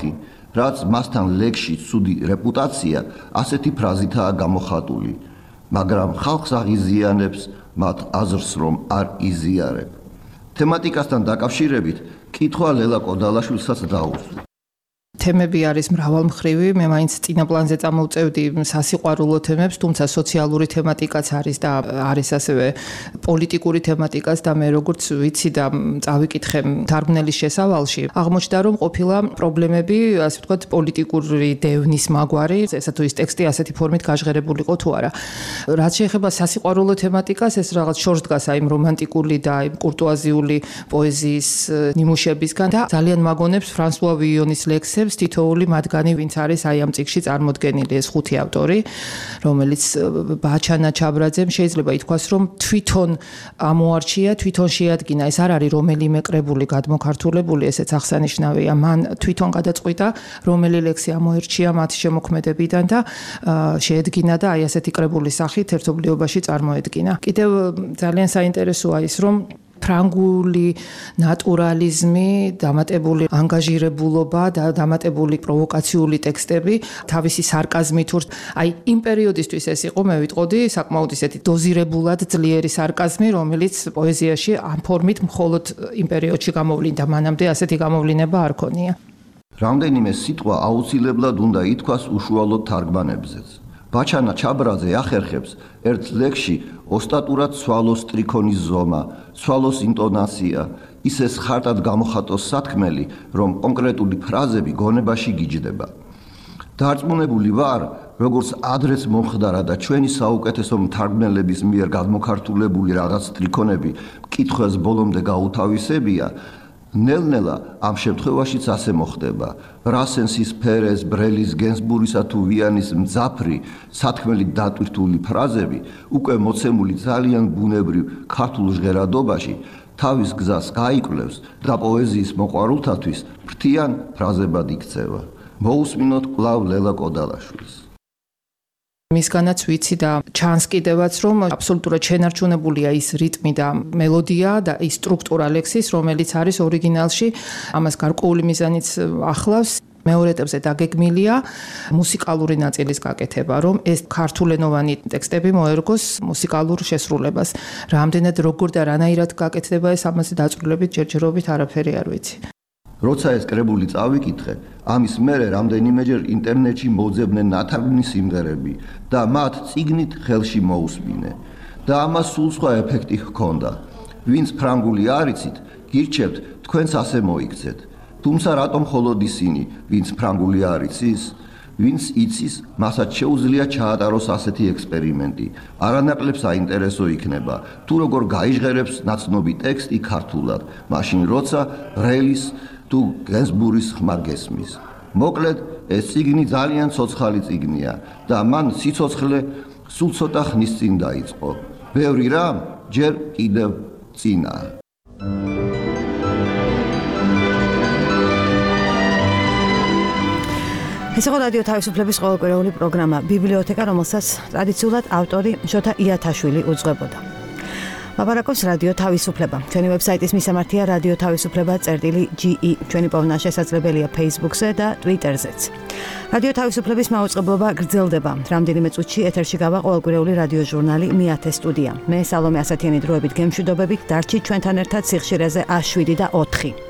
F: რაც მასთან ლეგში ცუდი რეპუტაცია ასეთი ფრაზითაა გამოხატული, მაგრამ ხალხს აღიზიანებს მათ აზრს რომ არ იზიარებ. თემატიკასთან დაკავშირებით კითხვა ლელა კოდალაშვილსაც დაუძღვნა.
J: თემები არის მრავალმხრივი, მე მაინც წინა პლანზე წამოვწევდი სასიყვარულო თემებს, თუმცა სოციალური თემატიკაც არის და არის ასევე პოლიტიკური თემატიკაც და მე როგორც ვიცი და წავიკითხე თარგმნელის შესავალში, აღმოჩნდა რომ ყოფილა პრობლემები, ასე ვთქვათ, პოლიტიკური დევნის მაგვარი, ესა თუ ის ტექსტი ასეთი ფორმით გაჟღერებული იყო თუ არა. რაც შეეხება სასიყვარულო თემატიკას, ეს რაღაც შორს დგას აი რომანტიკული და აი კურტუაზიული პოეზიის ნიმუშებისგან და ძალიან მაგონებს ფრანსუა ვიონის ლექსებს თითოეული მათგანი ვინც არის აი ამ წიგნში წარმოდგენილი ეს ხუთი ავტორი, რომელიც ბაჩანა ჩაბრაძემ შეიძლება ითქვას, რომ თვითონ ამოარჩია, თვითონ შეადგინა, ეს არ არის რომელიმე კრებული გადმოქართულებული, ესეც აღსანიშნავია, მან თვითონ გადაწყვიტა, რომელი ლექსი ამოერჩია მათი შემოქმედებიდან და შეედგინა და აი ასეთი კრებულის სახით ერთობლიობაში წარმოედგინა. კიდევ ძალიან საინტერესოა ის, რომ ფრანგული ნატურალიზმი, დამატებული ანგაჟირებულობა და დამატებული პროვოკაციული ტექსტები, თავისი სარკაზმით თუ აი იმ პერიოდისთვის ეს იყო, მე ვიტყოდი, საკმაოდ ისეთი დოზირებულად ძლიერი სარკაზმი, რომელიც პოეზიაში ამ ფორმით მხოლოდ იმ პერიოდში გამოვლინდა, მანამდე ასეთი გამოვლინება არ ქონია.
F: რამდენიმე სიტყვა აუცილებლად უნდა ითქვას უშუალოდ თარგმანებზეც. ბაჩანა ჩაბრაძე ახერხებს ერთ ლექსში ოსტატურად სვალოს ტრიქონის ზომა, სვალოს ინტონაცია, ისე ხარტად გამოხატოს სათქმელი, რომ კონკრეტული ფრაზები გონებაში გიჯდება. დარწმუნებული ვარ, როგორც ადრეც მომხდარა და ჩვენი საუკეთესო მთარგმნელების მიერ გადმოქართულებული რაღაც ტრიქონები კითხვას ბოლომდე გაუთავისებია, ნელ-ნელა ამ შემთხვევაშიც ასე მოხდება. რასენსის, ფერეს, ბრელის, გენსბურისა თუ ვიანის მძაფრი, სათქმელი დატვირთული ფრაზები უკვე მოცემული ძალიან ბუნებრივ ქართულ ჟღერადობაში თავის გზას გაიკვლევს და პოეზიის მოყვარულთათვის ფრთიან ფრაზებად იქცევა. მოусმინოთ კვლავ ლელა კოდალაშვილს.
J: მისგანაც ვიცი და ჩანს კიდევაც რომ აბსოლუტურად შენარჩუნებულია ის რიტმი და მელოდია და ის სტრუქტურა ლექსის, რომელიც არის ორიგინალში, ამას გარკვეული მიზანიც ახლავს. მეორე ეტაპზე დაგეგმილია მუსიკალური ნაწილის გაკეთება, რომ ეს ქართულენოვანი ტექსტები მოერგოს მუსიკალურ შესრულებას. რამდენად როგორ და რანაირად გაკეთდება ეს ამაზე დაწვრილებით ჯერჯერობით არაფერი არ ვიცი.
F: როცა ეს კრებული წავიკითხე, ამის მერე რამდენიმეჯერ ინტერნეტში მოძებნე ნათარგმნი სიმღერები და მათ წიგნით ხელში მოусმინე. და ამას სულ სხვა ეფექტი ჰქონდა. ვინც ფრანგული არ იცით, გირჩევთ თქვენს ასე მოიქცეთ. თუმცა რატომ მხოლოდ ისინი, ვინც ფრანგული არ იცის? ვინც იცის, მასაც შეუძლია ჩაატაროს ასეთი ექსპერიმენტი. არანაკლებ საინტერესო იქნება, თუ როგორ გაიჟღერებს ნაცნობი ტექსტი ქართულად, მაშინ როცა რელის თუ გენსბურის ხმა გესმის. მოკლედ, ეს წიგნი ძალიან ცოცხალი წიგნია და მან სიცოცხლე სულ ცოტა ხნის წინ დაიწყო. ბევრი რამ ჯერ კიდევ წინაა.
C: ეს იყო რადიო თავისუფლების ყოველკვირეული პროგრამა ბიბლიოთეკა, რომელსაც ტრადიციულად ავტორი შოთა იათაშვილი უძღვებოდა. ლაპარაკობს რადიო თავისუფლება. ჩვენი ვებსაიტის მისამართია რადიო თავისუფლება წერტილი ჯი ი. ჩვენი პოვნა შესაძლებელია Facebook-ზე და Twitter-ზეც. რადიო თავისუფლების მაუწყებლობა გრძელდება. რამდენიმე წუთში ეთერში გავა ყოველკვირეული რადიო ჟურნალი მეათე სტუდია. მე სალომე ასათიანი დროებით გემშვიდობებით, დარჩით ჩვენთან ერთად სიხშირეზე ას შვიდი და ოთხი.